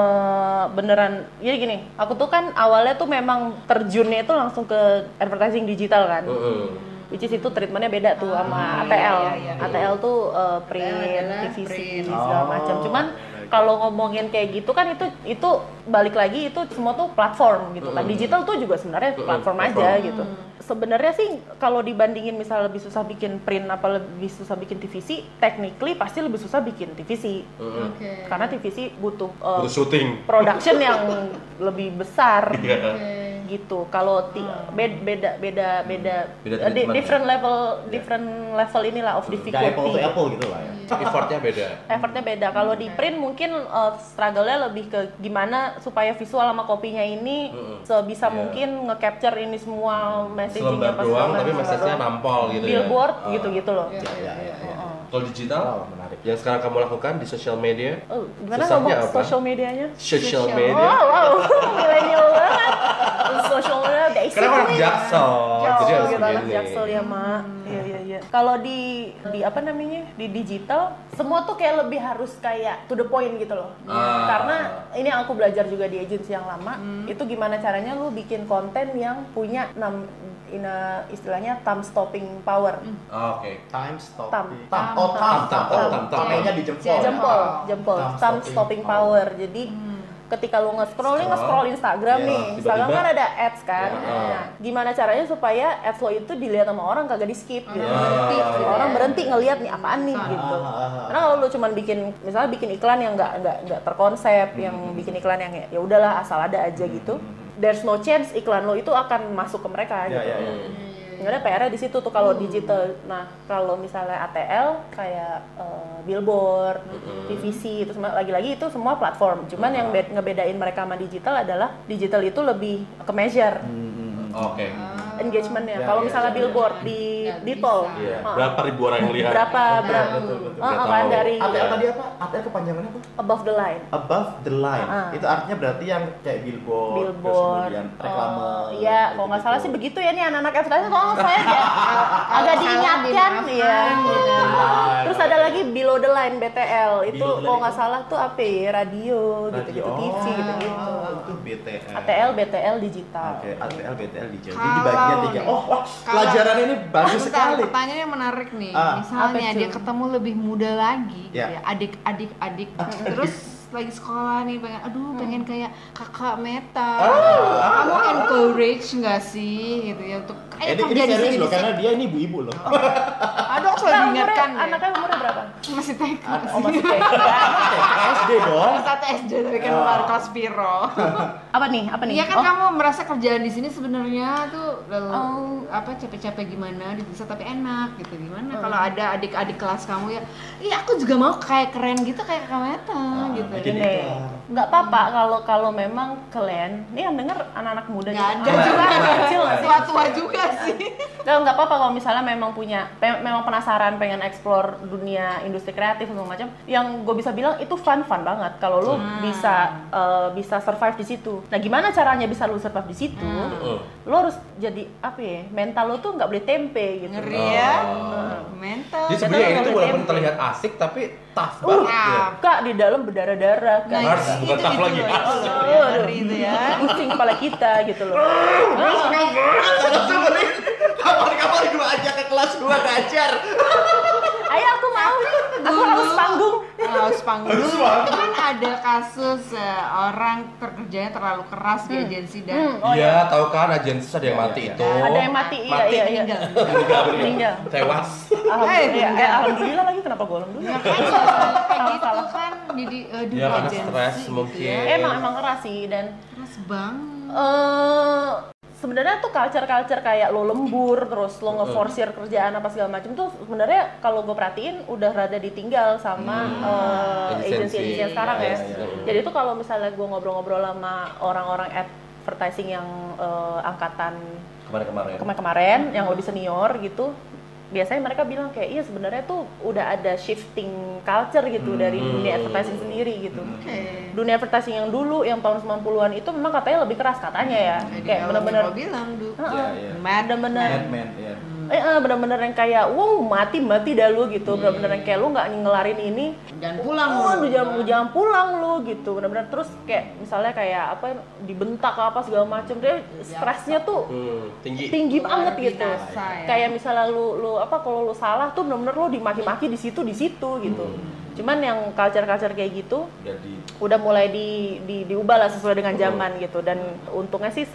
eh beneran. Jadi gini, aku tuh kan awalnya tuh memang terjunnya itu langsung ke advertising digital kan. Heeh. Which is itu treatmentnya beda tuh sama Ah, A T L. iya, iya, iya. A T L tuh eh, print, adalah T V C print. segala Oh, macam. Cuman oke. kalau ngomongin kayak gitu kan itu itu balik lagi itu semua tuh platform gitu kan. Mm. Digital tuh juga sebenarnya Mm, platform aja platform. gitu. Sebenarnya sih kalau dibandingin misal lebih susah bikin print apa lebih susah bikin T V C, technically pasti lebih susah bikin T V C. Heeh. Oke. Karena T V C butuh eh, Butuh syuting. production yang lebih besar. Iya. Oke. gitu. Kalau ti- be- beda beda beda Beda uh, di- treatment different level different level inilah of Nggak apple to difficulty. apple gitu lah ya. Effortnya beda. Effortnya beda. Kalau di print mungkin uh, struggle-nya lebih ke gimana supaya visual sama kopinya ini Mm-mm. sebisa Iya. mungkin nge-capture ini semua messaging-nya Selembar pas doang segala tapi macam. message-nya nampol gitu ya. Billboard Ah. gitu-gitu loh. Ya, ya, ya, ya. Kalau digital Wow, menarik. yang sekarang kamu lakukan di sosial media? Oh, gimana Susahnya ngomong apa? social medianya? Social Social. media. Oh, wow, milenial banget. Social media basic. Karena aku anak jaksel, jadi harus gitu, anak begini. jaksel ya, Mak. Iya, iya, iya. Kalau di di apa namanya? Di digital, semua tuh kayak lebih harus kayak to the point gitu loh. Ah. Karena ini yang aku belajar juga di agensi yang lama, itu gimana caranya lu bikin konten yang punya enam ina istilahnya thumb stopping power. Ah, Oke. Time stop. Thumb. Tam. Oh, tam, tam, Thumb, oh, thumb, thumb. Tamenya di jempol. Jempol, jempol, Thumb thumb stopping stopping power. power. Jadi ketika lu nge-scroll, nih Scroll. nge-scroll Instagram Iya, nih. Instagram tiba-tiba. kan ada ads kan. Ya. Nah, gimana caranya supaya ads lo itu dilihat sama orang kagak di-skip gitu. Berhenti, Ah. gitu Orang ya. berhenti ngelihat nih apaan nih gitu. Karena kalau lu cuman bikin misalnya bikin iklan yang nggak nggak nggak terkonsep, yang bikin iklan yang ya udahlah asal ada aja gitu. There's no chance iklan lo itu akan masuk ke mereka Ya, gitu. ya, ya. Nggak ada P R-nya di situ tuh kalau digital. Nah, kalau misalnya A T L kayak eh, billboard, T V C itu semua lagi-lagi itu semua platform. Cuman yang bed- ngebedain mereka sama digital adalah digital itu lebih ke measure Oke. engagementnya. Ya, Kalau ya, misalnya ya, billboard ya. di Nggak di bisa. tol, Iya. Heeh. Berapa ribu orang yang lihat? berapa berapa betul, betul. Heeh, Nggak kan tahu. dari A T L tadi apa? A T L kepanjangannya apa? above the line. Above the line. Ah. Itu artinya berarti yang kayak billboard, terus Billboard, kemudian reklame. oh, iya, kalau nggak salah sih begitu ya nih anak-anak advertising. Kalau saya agak, agak salah diingatkan, dimaafkan, ya. gitu. Terus ada lagi below the line B T L itu Below the kalau line nggak itu? salah tuh apa ya radio, gitu-gitu Radio. T V gitu-gitu. Oh, itu B T L. A T L B T L digital. Oke, A T L, B T L di jadi Kalau dibaginya tiga. nih, Oh, wah, kalau- pelajaran ini bagus Bentar, sekali. pertanyaannya yang menarik nih. Ah. Misalnya Apa dia tuh? ketemu lebih muda lagi, gitu Ya. ya. Adik-adik adik. Terus lagi sekolah nih pengen, aduh pengen kayak kakak Meta. Kamu encourage nggak sih gitu ya untuk ayo Eh, ini, ini kerja di serius sini. loh, karena dia ini ibu-ibu loh. Aduh aku selalu Nah, umurnya, diingatkan ya. anaknya umurnya berapa? Masih T K. Oh masih T K. S D dong. Satu S D tapi kan baru kelas piro. Apa nih? Apa nih? Iya kan Oh, kamu merasa kerjaan di sini sebenarnya tuh lel- Oh. apa capek-capek gimana di desa tapi enak gitu gimana Hmm. kalau ada adik-adik kelas kamu ya iya aku juga mau kayak keren gitu kayak Kameta gitu. bikin Gini, iklan. nggak apa-apa kalau kalau memang kalian, ini yang denger anak-anak muda Nggak juga. ada juga Anak kecil nggak sih? tua-tua juga sih. Nggak, nggak apa-apa kalau misalnya memang punya, pe- memang penasaran pengen explore dunia industri kreatif segala macam. Yang gue bisa bilang itu fun-fun banget kalau lu bisa eh, bisa survive di situ. Nah gimana caranya bisa lu survive di situ? Heeh. Lu harus jadi apa ya? Mental lu tuh nggak boleh tempe gitu. Ngeri ya. Mental. Jadi sebenarnya ini tuh Betul, walaupun tempe. terlihat asik tapi tough Uh, banget. ya. Kak di dalam berdarah-darah kan. Nah, Harus, itu- bukan itu- tough itu lagi, loh, harus. itu loh, Aduh, ya, aduh. ngeri itu ya. Pusing kepala kita gitu loh. Kapan-kapan gue ajak ke kelas gue ngajar. Ayo aku mau, aku haus panggung. Haus panggung. Dulu kan ada kasus eh, orang kerjanya terlalu keras di agensi dan Hmm, oh Iya, tahu kan agensi ada yang Iya, mati iya. itu. Ada yang mati, iya mati iya iya. meninggal. Meninggal, Meninggal. Tewas. Alhamdulillah, Eh, eh, alhamdulillah lagi kenapa gue alhamdulillah. Ya kan kayak gitu kan jadi eh, di Ya, karena agensi stres gitu mungkin. ya. Emang emang keras sih dan Keras banget. eh sebenarnya tuh culture-culture kayak lo lembur terus lo ngeforsir kerjaan apa segala macam tuh sebenarnya kalau gue perhatiin udah rada ditinggal sama eh, Agency. agensi-agensi yang sekarang ya. Iya, iya, iya. Jadi tuh kalau misalnya gue ngobrol-ngobrol sama orang-orang advertising yang eh, angkatan Kemarin-kemarin. kemarin-kemarin yang lebih senior gitu, biasanya mereka bilang kayak iya sebenarnya tuh udah ada shifting culture gitu dari dunia advertising sendiri gitu. Oke. Dunia advertising yang dulu yang tahun sembilan puluhan itu memang katanya lebih keras katanya ya. Jadi Kayak kalau bener-bener Miko bilang du. Iya, iya. Mad bener-bener Madman, ya. eh, eh, bener-bener yang kayak wow mati-mati dah lu gitu. Bener-bener yang kayak lu nggak ngelarin ini. Jangan pulang Oh, lu. lu jangan, lu jangan pulang lu gitu. Bener-bener terus kayak misalnya kayak apa dibentak apa segala macam dia stresnya tuh Hmm, tinggi. tinggi Luar banget gitu. binasa ya. Kayak misalnya lu lu apa kalau lu salah tuh bener-bener lu dimaki-maki di situ di situ gitu. Cuman yang culture-culture kayak gitu Jadi udah mulai di, di diubah lah sesuai dengan zaman gitu dan untungnya sih se-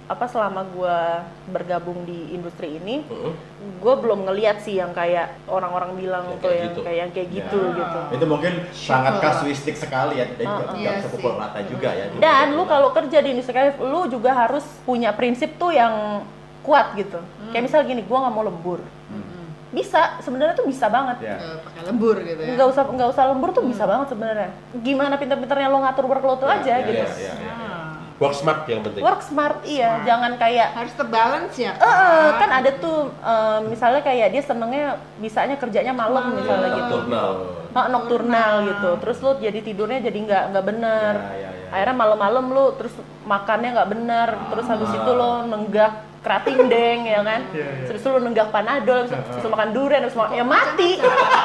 apa selama gue bergabung di industri ini, Heeh. gue belum ngeliat sih yang kayak orang-orang bilang Yang tuh kayak yang gitu. kayak yang kayak gitu Ya. gitu. Itu mungkin sangat kasuistik sekali ya, dan juga tidak Iya bisa sih. pukul rata juga ya. Dan lu kalau kerja di industri kreatif, lu juga harus punya prinsip tuh yang kuat gitu. Kayak misal gini, gue nggak mau lembur. Bisa, sebenarnya tuh bisa banget. Ya. Eh, pakai lembur gitu ya. Nggak usah nggak usah lembur tuh bisa banget sebenarnya. Gimana pinter-pinternya lo ngatur workload lo aja Ya, gitu. ya, ya, ya. Ah. Work smart yang penting. Work smart, iya. Smart. Jangan kayak Harus terbalance ya. Eh, eh, kan ada tuh eh, misalnya kayak dia senengnya bisanya kerjanya malam misalnya gitu. Nocturnal. Oh, nocturnal gitu. Terus lu jadi tidurnya jadi nggak nggak bener. Ya, ya, ya. Akhirnya malam-malam lu terus makannya nggak bener. Terus habis itu lo nenggak kerating deng ya kan. Terus lu nenggak panadol, terus lu makan durian, terus makan, ya mati.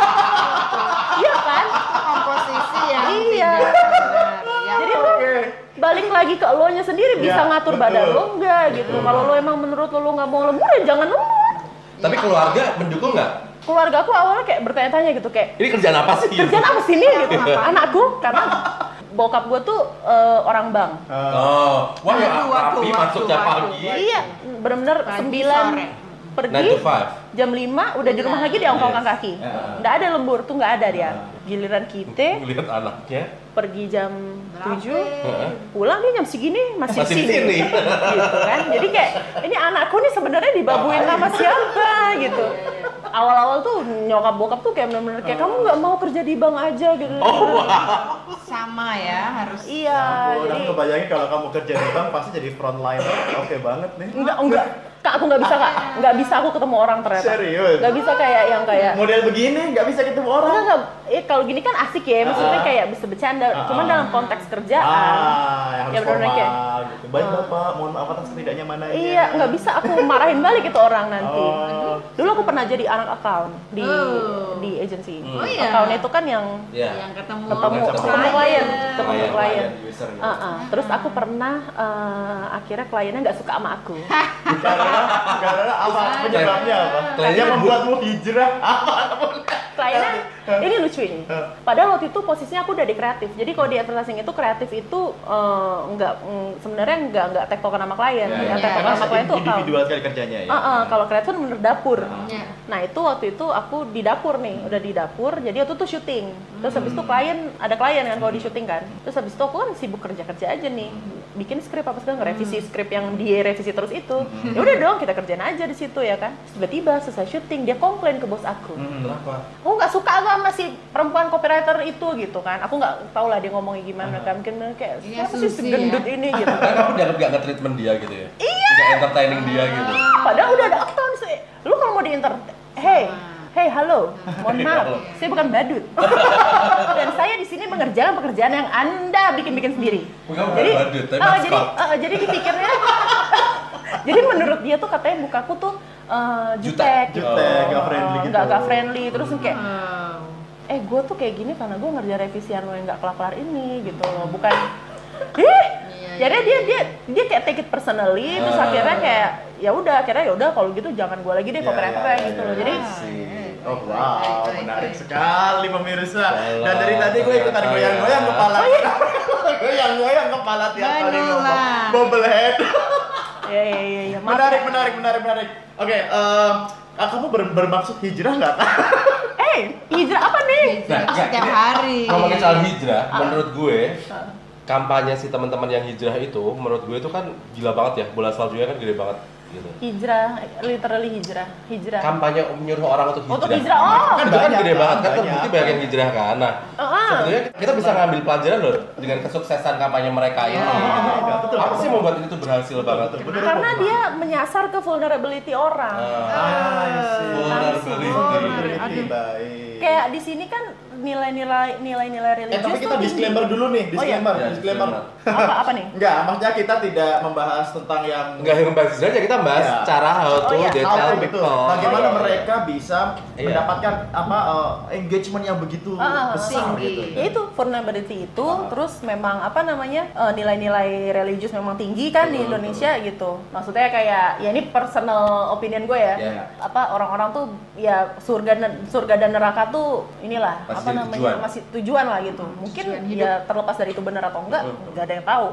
Iya kan? Komposisi yang Iya. tidak benar. Ya. Jadi lu balik lagi ke lo nya sendiri bisa Ya, ngatur betul. badan lo enggak gitu. Kalau lo emang menurut lo lo nggak mau lembur ya jangan lembur. Tapi keluarga mendukung nggak? Keluarga aku awalnya kayak bertanya-tanya gitu kayak Ini kerjaan apa sih? kerjaan apa sih ini gitu. Anakku karena bokap gue tuh eh, orang bank. Oh, wah ya Waduh, waduh, rapi waduh, masuk jam waduh, pagi. waduh. Iya, bener-bener Pagi, sembilan sore. pergi, nine to five. jam lima udah di rumah lagi di ongkong kaki. Ya. Nggak ada lembur tuh nggak ada dia. Giliran kita Ngelihat anaknya. pergi jam tujuh, Heeh. pulang dia jam segini masih, Masih di di sini. gitu kan. Jadi kayak ini anakku nih sebenarnya dibabuin sama siapa gitu. Awal-awal tuh nyokap bokap tuh kayak bener-bener kayak kamu nggak mau kerja di bank aja gitu. Oh, Sama ya harus. Iya, Aku udah jadi ngebayangin kalau kamu kerja di bank pasti jadi frontliner, oke banget nih. enggak enggak kak aku nggak bisa kak nggak bisa aku ketemu orang ternyata. Serius? Nggak bisa kayak yang kayak Model begini nggak bisa ketemu orang. enggak enggak eh, kalau gini kan asik ya maksudnya Ah. kayak bisa bercanda. Ah, Cuman ah. dalam konteks kerjaan. Ah, yang Ya, harus bener-bener kayak, formal gitu. Baik bapak, mohon maaf atas ketidaknya mana Iya, nggak bisa aku marahin balik itu orang nanti. Oh. Dulu aku pernah jadi anak account di Oh. di agency. Oh, iya. Account itu kan yang ya. Yang ketemu ketemu Ketemu ketemu klien, ketemu Klien, klien. user gitu. Ah, ah. Terus aku pernah eh, akhirnya kliennya nggak suka sama aku. Karena karena apa penyebabnya apa? Kliennya Yang membuatmu hijrah apa? Kliennya ini lucu ini. Padahal waktu itu posisinya aku udah di kreatif. Jadi kalau di advertising itu kreatif itu eh, nggak mm, sebenarnya nggak nggak tektokan sama klien. Ya, Yang ya. tektokan Karena sama klien tuh account. individual sekali kerjanya ya. Ah, ah, kalau kreatif kan bener dapur. Ya. Nah itu waktu itu aku di dapur nih, udah di dapur. Jadi waktu itu syuting. Terus habis itu klien ada klien kan kalau di syuting kan. Terus habis itu aku kan sibuk kerja kerja aja nih, bikin skrip apa segala, ngerevisi skrip yang dia revisi terus itu. Ya udah dong kita kerjain aja di situ ya kan. Terus tiba-tiba selesai syuting dia komplain ke bos aku. Kenapa? Aku nggak suka sama si perempuan copywriter itu gitu kan. Aku nggak tahu lah dia ngomongnya gimana kan. Mungkin kayak Iya, siapa sih Susi segendut ya. ini gitu. Karena kamu dianggap gak nge-treatment dia gitu ya? Iya. Gak entertaining dia gitu. Padahal udah ada account sih. Lu kalau mau di inter, hey, hey, halo, mohon maaf, Halo. saya bukan badut. Dan saya di sini mengerjakan pekerjaan yang Anda bikin-bikin sendiri. Bukan bukan badut, tapi ah, maskot. jadi, ah, jadi dipikirnya, jadi menurut dia tuh katanya mukaku tuh eh, jutek, gitu. Jutek, nggak friendly gitu. Nggak nggak friendly, terus kayak, Wow. eh gue tuh kayak gini karena gue ngerjain revisian lo yang nggak kelar-kelar ini gitu loh, bukan. Ih, Iya, jadi dia dia dia kayak take it personally, terus Ah. akhirnya kayak ya udah akhirnya ya udah kalau gitu jangan gue lagi deh Ya, copywriter ya, ya, gitu ya, loh. ya. Jadi Sih. Oh Baik, wow, baik, baik, menarik baik. sekali pemirsa. Salah, Dan dari tadi gue ikutan ternyata goyang-goyang ya. kepala. Goyang-goyang kepala tiap kali Bener ngomong. lah. Bobble head. ya ya ya, ya. Maaf Menarik, ya. menarik, menarik, menarik. Oke, em, ah, kamu ber- bermaksud hijrah nggak? Eh, hijrah apa nih? Nah, Hijrah nggak, setiap ini hari. Ngomongin soal hijrah, menurut gue kampanye si teman-teman yang hijrah itu, menurut gue itu kan gila banget ya, bola saljunya kan gede banget gitu. Hijrah, literally hijrah, hijrah. Kampanye menyuruh orang untuk hijrah. Untuk hijrah, oh. Kan itu kan banyak, gede banget kan, banyak. terbukti banyak yang hijrah kan. Nah, Ah. sebetulnya kita bisa ngambil pelajaran loh dengan kesuksesan kampanye mereka ini. Iya. gitu. Betul, Apa betul. sih membuat ini tuh berhasil banget? Betul, betul. Karena dia menyasar ke vulnerability orang. Ah, vulnerability. Vulnerability, baik. Kayak di sini kan nilai-nilai nilai-nilai Eh religius tapi kita tuh disclaimer dulu nih, Oh, iya. disclaimer, Ya, disclaimer. disclaimer. apa apa nih? Enggak, maksudnya kita tidak membahas tentang yang Enggak yang membahas hijrah aja, kita bahas Iya. cara how to Oh, iya. detail How to, people. betul. Bagaimana Oh, iya. mereka bisa Iya. mendapatkan apa eh, engagement yang begitu Ah, besar tinggi. gitu. Ya itu vulnerability itu, Ah. terus memang apa namanya eh, nilai-nilai religius memang tinggi kan di Betul, Indonesia gitu. Maksudnya kayak ya ini personal opinion gue ya. Iya. Apa orang-orang tuh ya surga dan surga dan neraka tuh inilah Masih apa jadi namanya tujuan. masih tujuan lah gitu. Mungkin Tujuan hidup. ya terlepas dari itu benar atau enggak, Betul. nggak ada yang tahu. Betul.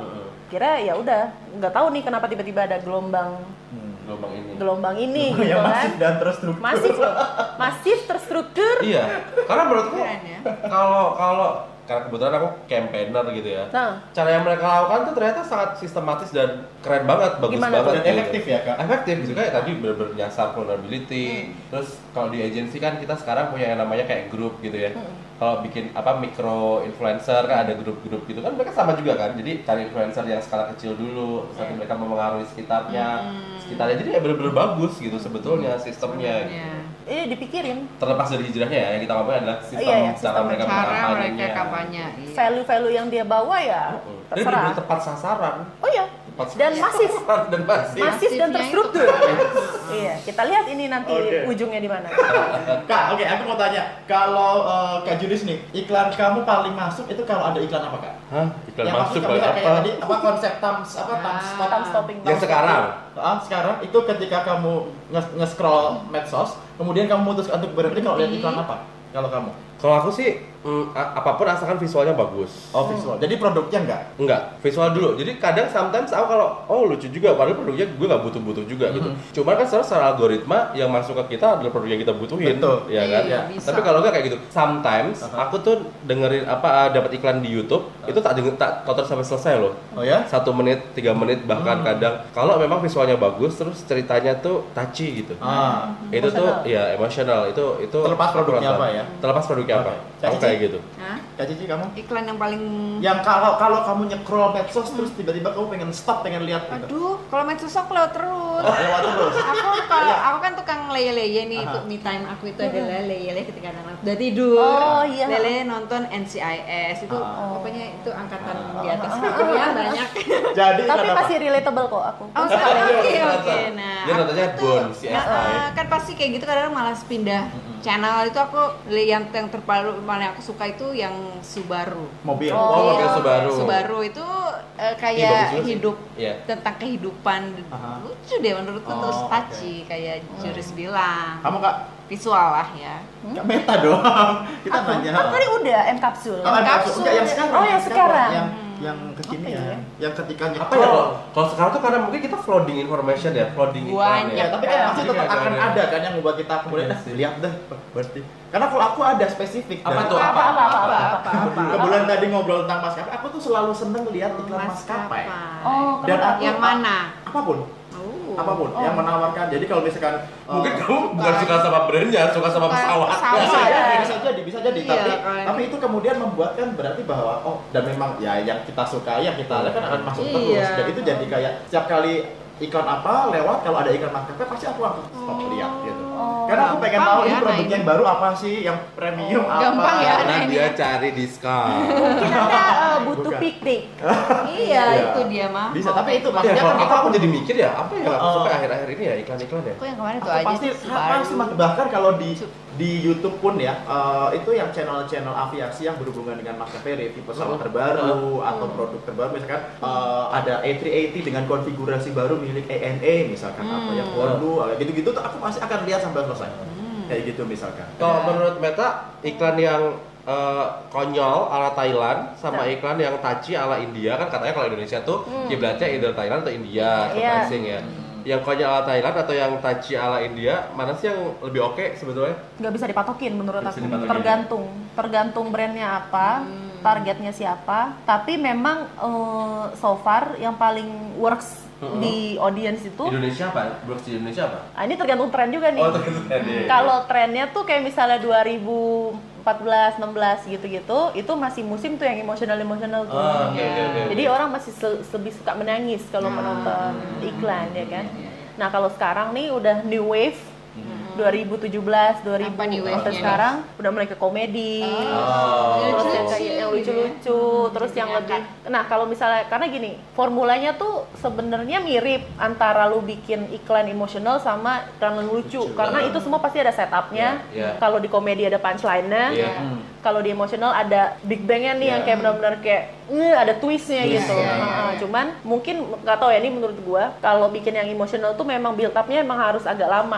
kira ya udah nggak tahu nih kenapa tiba-tiba ada gelombang Gelombang ini. gelombang ini Oh, gitu yang kan. masif dan terstruktur. Masif loh, masif terstruktur. Iya, karena menurutku Keren ya. kalau kalau karena kebetulan aku campaigner gitu ya. Nah. Cara yang mereka lakukan tuh ternyata sangat sistematis dan keren banget, bagus Gimana banget. tuh? Dan gitu. efektif ya, Kak? Efektif gitu kayak tadi bener-bener nyasar vulnerability. Hmm. Terus kalau di agency kan kita sekarang punya yang namanya kayak grup gitu ya. Hmm. Kalau bikin apa micro influencer kan ada grup-grup gitu kan mereka sama juga kan. Jadi cari influencer yang skala kecil dulu, terus nanti mereka mempengaruhi sekitarnya. Hmm. Sekitarnya jadi ya bener-bener bagus gitu sebetulnya sistemnya. Gitu. Ya. Iya dipikirin Terlepas dari hijrahnya ya, yang kita ngomongin adalah sistem Iya, iya, cara sistem mereka Cara mereka berkampanye. kampanye. Iya. value-value yang dia bawa ya Jadi terserah. benar-benar tepat sasaran. Oh iya, Tepat dan masif, sasaran dan masif. masif dan Masifnya terstruktur. Iya, kita lihat ini nanti Oke. ujungnya di mana. Kak, oke, aku mau tanya. Kalau eh, Kak Julis nih, iklan kamu paling masuk itu kalau ada iklan apa, Kak? Hah? Iklan yang masuk kayak kayak kayak apa? tadi apa konsep thumbs apa thumbs stop Time stopping. Yang sekarang? Ah, sekarang itu ketika kamu nge- nge-scroll medsos, kemudian kamu memutuskan untuk berhenti kalau lihat iklan apa? Kalau kamu? Kalau aku sih mm, a- apapun asalkan visualnya bagus. Oh, visual. Jadi produknya enggak? Enggak, visual dulu. Jadi kadang sometimes aku kalau oh lucu juga, padahal produknya gue nggak butuh-butuh juga gitu. Cuman kan secara, secara algoritma yang masuk ke kita adalah produk yang kita butuhin, Betul. ya kan? Iya, bisa. Tapi kalau nggak kayak gitu, sometimes aku tuh dengerin apa uh, dapat iklan di YouTube itu tak denger tak tonton sampai selesai loh. Oh ya? Satu menit, tiga menit bahkan kadang. Kalau memang visualnya bagus, terus ceritanya tuh touchy gitu. Ah. Itu tuh Emotional. ya emosional. Itu itu Terlepas aku produknya nonton. apa ya? Terlepas produknya apa? Oke. Aku Cici? kayak gitu. Hah? Kak Cici kamu? Iklan yang paling Yang kalau kalau kamu nge-scroll medsos terus tiba-tiba kamu pengen stop, pengen lihat gitu. Aduh, kalau medsos aku lewat terus. Oh, lewat terus. Aku kalau aku kan tukang leye-leye nih, itu Aha. me time aku itu adalah leye-leye ketika anak udah tidur. Oh, iya. Lele nonton N C I S itu Ah. pokoknya itu angkatan di atas aku ya banyak. Jadi Tapi iklan apa? pasti relatable kok aku. Oh, Suka oke lihat. oke oke. Nah, Dia aku nontonnya tuh- Bond, C S I. Nah, eh, kan pasti kayak gitu kadang malas pindah channel itu aku li- yang yang terpalu mana aku suka itu yang Subaru. Mobil. Oh, mobil Iya, Subaru. Subaru itu eh, Ih, bagus kayak juga sih. hidup Iya. tentang kehidupan Aha. lucu deh menurutku Oh, terus oke. touchy kayak Juris bilang Kamu Kak? visual lah ya. Kak Meta dong. Kita Aku, nanya. kan tadi udah M kapsul. Oh, ada Kapsul. enggak yang sekarang? Oh, yang sekarang. Yang yang kekinian. Yang ketika Apa ya nyekrol. kalau kalau sekarang tuh karena mungkin kita flooding information ya, flooding iklan Banyak. Ya, tapi kan Ya, pasti jadi tetap kayak akan ada- ada kan yang membuat kita kemudian Iya "Dah, sih. lihat deh berarti. Karena kalau aku ada spesifik Apa dari- tuh? Apa apa apa apa apa. apa? Kebetulan tadi ngobrol tentang maskapai, aku tuh selalu seneng lihat iklan maskapai. Oh, Dan kenapa? aku Yang mana? Apapun, Oh. apapun Oh. yang menawarkan. Jadi kalau misalkan uh, Mungkin kamu bukan suka sama brandnya, suka sama Suka pesawat. pesawat. bisa Iya. jadi, bisa jadi, bisa jadi. Iya, tapi kan. tapi itu kemudian membuatkan berarti bahwa oh dan memang ya yang kita suka yang kita lihat kan akan masuk Iya. terus. Dan itu jadi kayak setiap kali iklan apa lewat kalau ada iklan maskapai pasti aku langsung stop lihat gitu. Oh, Karena aku pengen gampang tahu ya, ini produk nah yang ini. baru apa sih, yang premium apa. Gampang ya, Karena nah ini. dia cari diskon. Mungkin Anda eh, butuh Bukan. piknik. Iya, Iya. itu dia mah. Bisa, tapi itu Ya, maksudnya kalau kan aku, aku jadi mikir ya, apa yang aku Oh. suka akhir-akhir ini ya iklan-iklan ya. Aku yang kemarin Aku tuh aja pasti tuh, Subaru. pasti mas- bahkan kalau di di YouTube pun ya eh, itu yang channel-channel aviasi yang berhubungan dengan maskapai review pesawat Hmm. terbaru atau produk terbaru misalkan eh, ada A tiga delapan puluh dengan konfigurasi baru milik A N A misalkan apa yang Wondu gitu-gitu tuh aku pasti akan lihat sampai selesai kayak gitu misalkan. Kalau menurut Meta, iklan yang eh, konyol ala Thailand sama iklan yang touchy ala India kan katanya kalau Indonesia tuh kiblatnya either Thailand atau India, Iya. surprising ya. Yang konyol ala Thailand atau yang touchy ala India, mana sih yang lebih oke sebetulnya? Nggak bisa dipatokin menurut Nggak bisa aku. dipatokin. Tergantung, tergantung brandnya apa, targetnya siapa. Tapi memang eh, so far yang paling works di audience itu, Indonesia apa? Brooks di Indonesia apa? ah, ini tergantung tren juga nih. Oh, tergantung tren, iya. Kalau trennya tuh kayak misalnya dua ribu empat belas, enam belas gitu-gitu, itu masih musim tuh yang emosional-emosional tuh. Ah, oke, oke, oke. Jadi orang masih se- lebih suka menangis kalau menonton iklan ya kan. Nah kalau sekarang nih udah new wave, dua ribu tujuh belas, dua ribu Apa new sampai wave-nya? sekarang udah mulai ke komedi. Oh. Terus Lucu yang kayak sih, yang lucu-lucu, terus yang diangkat. lebih. Nah kalau misalnya karena gini, formulanya tuh sebenarnya mirip antara lu bikin iklan emosional sama iklan yang lucu, karena itu semua pasti ada setupnya. Iya, iya. Kalau di komedi ada punchline-nya, Iya. kalau di emosional ada big bang-nya nih yang Iya. kayak benar-benar kayak "Nge", ada twist-nya Twist, gitu. iya, iya, Heeh, cuman mungkin nggak tahu ya ini menurut gua, kalau bikin yang emosional tuh memang build up-nya emang harus agak lama.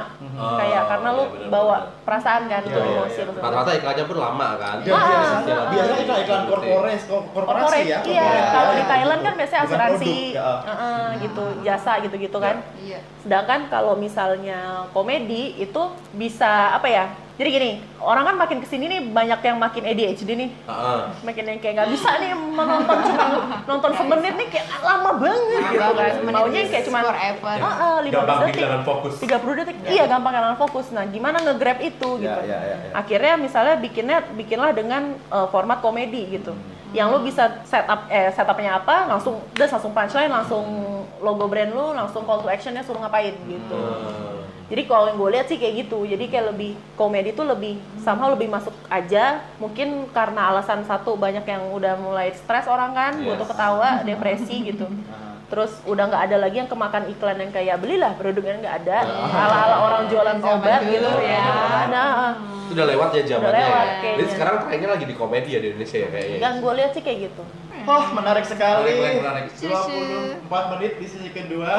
Oh, kayak karena lu iya, bener, bawa bener. perasaan kan, Iya, tuh iya, emosi iya. lu. Rata-rata iklannya pun lama kan. Ya, Ah, biasa, ah, biasanya ah. iklan-iklan korporat, korporasi Corporate, ya. iya. korporat, Kalau ya, di Thailand gitu. kan biasanya Bukan asuransi, produk, ya. Heeh, gitu, jasa gitu-gitu kan. Iya. Sedangkan kalau misalnya komedi itu bisa apa ya? Jadi gini, orang kan makin kesini nih banyak yang makin A D H D nih, Heeh. makin yang kayak nggak bisa nih menonton cuma nonton semenit nih kayak lama banget gitu kan. Maunya yang kayak cuma forever. Heeh, lima Gampang belas detik, kehilangan fokus. tiga puluh detik, iya gampang kehilangan fokus. Nah, gimana nge-grab itu gitu? Ya, ya, ya, ya. Akhirnya misalnya bikinnya bikinlah dengan uh, format komedi gitu. Yang lo bisa setup eh setupnya apa, langsung udah langsung punchline, langsung logo brand lu, langsung call to actionnya suruh ngapain gitu. Hmm. Jadi kalau yang gue lihat sih kayak gitu. Jadi kayak lebih komedi tuh lebih somehow lebih masuk aja. Mungkin karena alasan satu banyak yang udah mulai stres orang kan, Yes. butuh ketawa, depresi gitu. Terus udah nggak ada lagi yang kemakan iklan yang kayak belilah produknya nggak ada. Ala-ala orang jualan Zaman obat dulu gitu ya. Nggak ada. Itu udah lewat ya zamannya. Udah lewat, ya. kayaknya. Jadi sekarang trennya lagi di komedi ya di Indonesia ya kayaknya. Yang gue lihat sih kayak gitu. Oh, menarik sekali. Menarik, menarik, menarik. dua puluh empat menit di sesi kedua.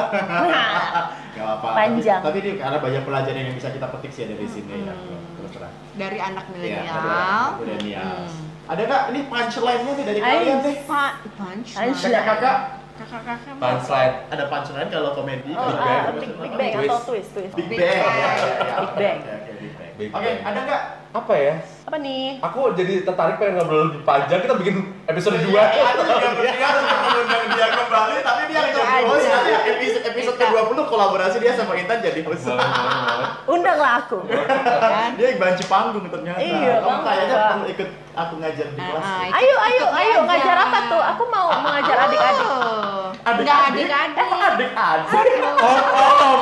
Gak apa-apa. Panjang. Tapi, tapi ini karena banyak pelajaran yang bisa kita petik sih dari sini ya. Terus terang. Dari anak Iya, milenial. dari milenial. Ada nggak ini punchline-nya nih dari Ayo, kalian nih? Pak, punchline. Punchline. Kakak-kakak, Kakak-kakak. Punchline. ada punchline kalau komedi? Oh, Big ah, Bang. big, big bang atau twist twist. Big Big Bang. Bang. Ya, ya, ya. Big Bang. Oke, oke, Big Bang. Big Oke, Bang. ada nggak? Apa ya? Apa nih? Aku jadi tertarik pengen ngobrol lebih panjang. Kita bikin episode dua. Aku juga berniat untuk mengundang dia kembali, tapi dia yang Itu jadi host. aja. Nanti episode episode ke dua puluh kolaborasi dia sama Intan jadi host. Undanglah aku. Dia yang banci panggung ternyata. Iya, Kamu Bang. kayaknya perlu ikut aku ngajar di kelas. Ah, ya. Ayo, ayo, Ikut ayo belajar. ngajar apa tuh? Aku mau mengajar adik-adik. Oh, Adik-adik? Enggak adik-adik. Kok adik-adik? Om-om.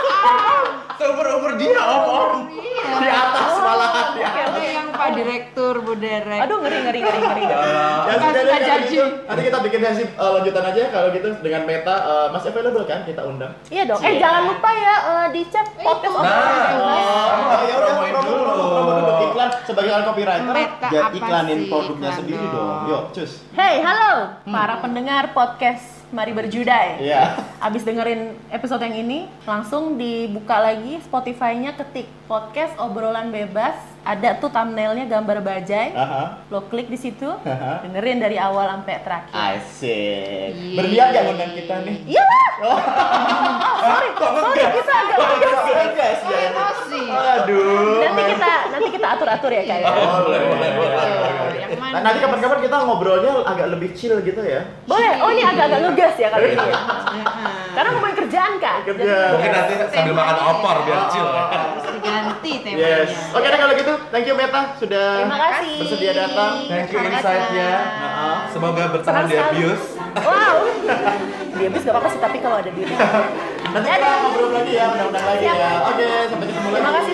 Seumur-umur dia om-om. Iya. Di atas malahan di Oke, atas. Ada yang Pak Direktur, Bu Derek. Aduh, ngeri, ngeri, ngeri, ngeri. Ya Bukan sudah deh suka kalau judging. gitu. Nanti kita bikin sesi uh, lanjutan aja kalau gitu dengan Meta. Uh, Mas available kan kita undang? Iya dong. Eh, jangan lupa ya eh, dicek podcast Nah. obrolan bebas. Oh, ya udah promoin promo dulu. dulu, promo dulu. Iklan sebagai seorang copywriter, Meta jangan apa iklanin sih? produknya Iklan sendiri dong. dong. Yuk, cus. Hey, halo para pendengar podcast Mari Berjudai. Iya. Abis dengerin episode yang ini, langsung dibuka lagi Spotify-nya, ketik podcast obrolan bebas. Ada tuh thumbnailnya gambar bajai. Aha. Lo klik di situ, Aha. dengerin dari awal sampai terakhir. Asik. Iya. Berniat gak ngundang kita nih? Iya lah. Oh, Sorry, sorry kita agak ngegas. ngegas ya. Emosi. Aduh. Nanti kita nanti kita atur-atur ya kayak. Oh, boleh, boleh, boleh. Oh, yang Nah, mana? nanti kapan-kapan kita ngobrolnya agak lebih chill gitu ya. Boleh. Oh, ini agak-agak ngegas ya kali ini. ya. Heeh. Karena ngomongin kerjaan kan. Kerja. Jadi- Mungkin nanti sambil makan opor biar chill. Harus diganti temanya. Yes. Oke deh kalau gitu, thank you Meta sudah Terima kasih. bersedia datang. Thank you Sama-sama. insight-nya. Heeh. Semoga bertahan Senang di sekali. abuse. Wow. Dia habis gak apa-apa sih, tapi kalau ada duitnya. Nanti kita ngobrol lagi ya, undang-undang lagi ya. Oke, sampai ketemu lagi. Terima kasih.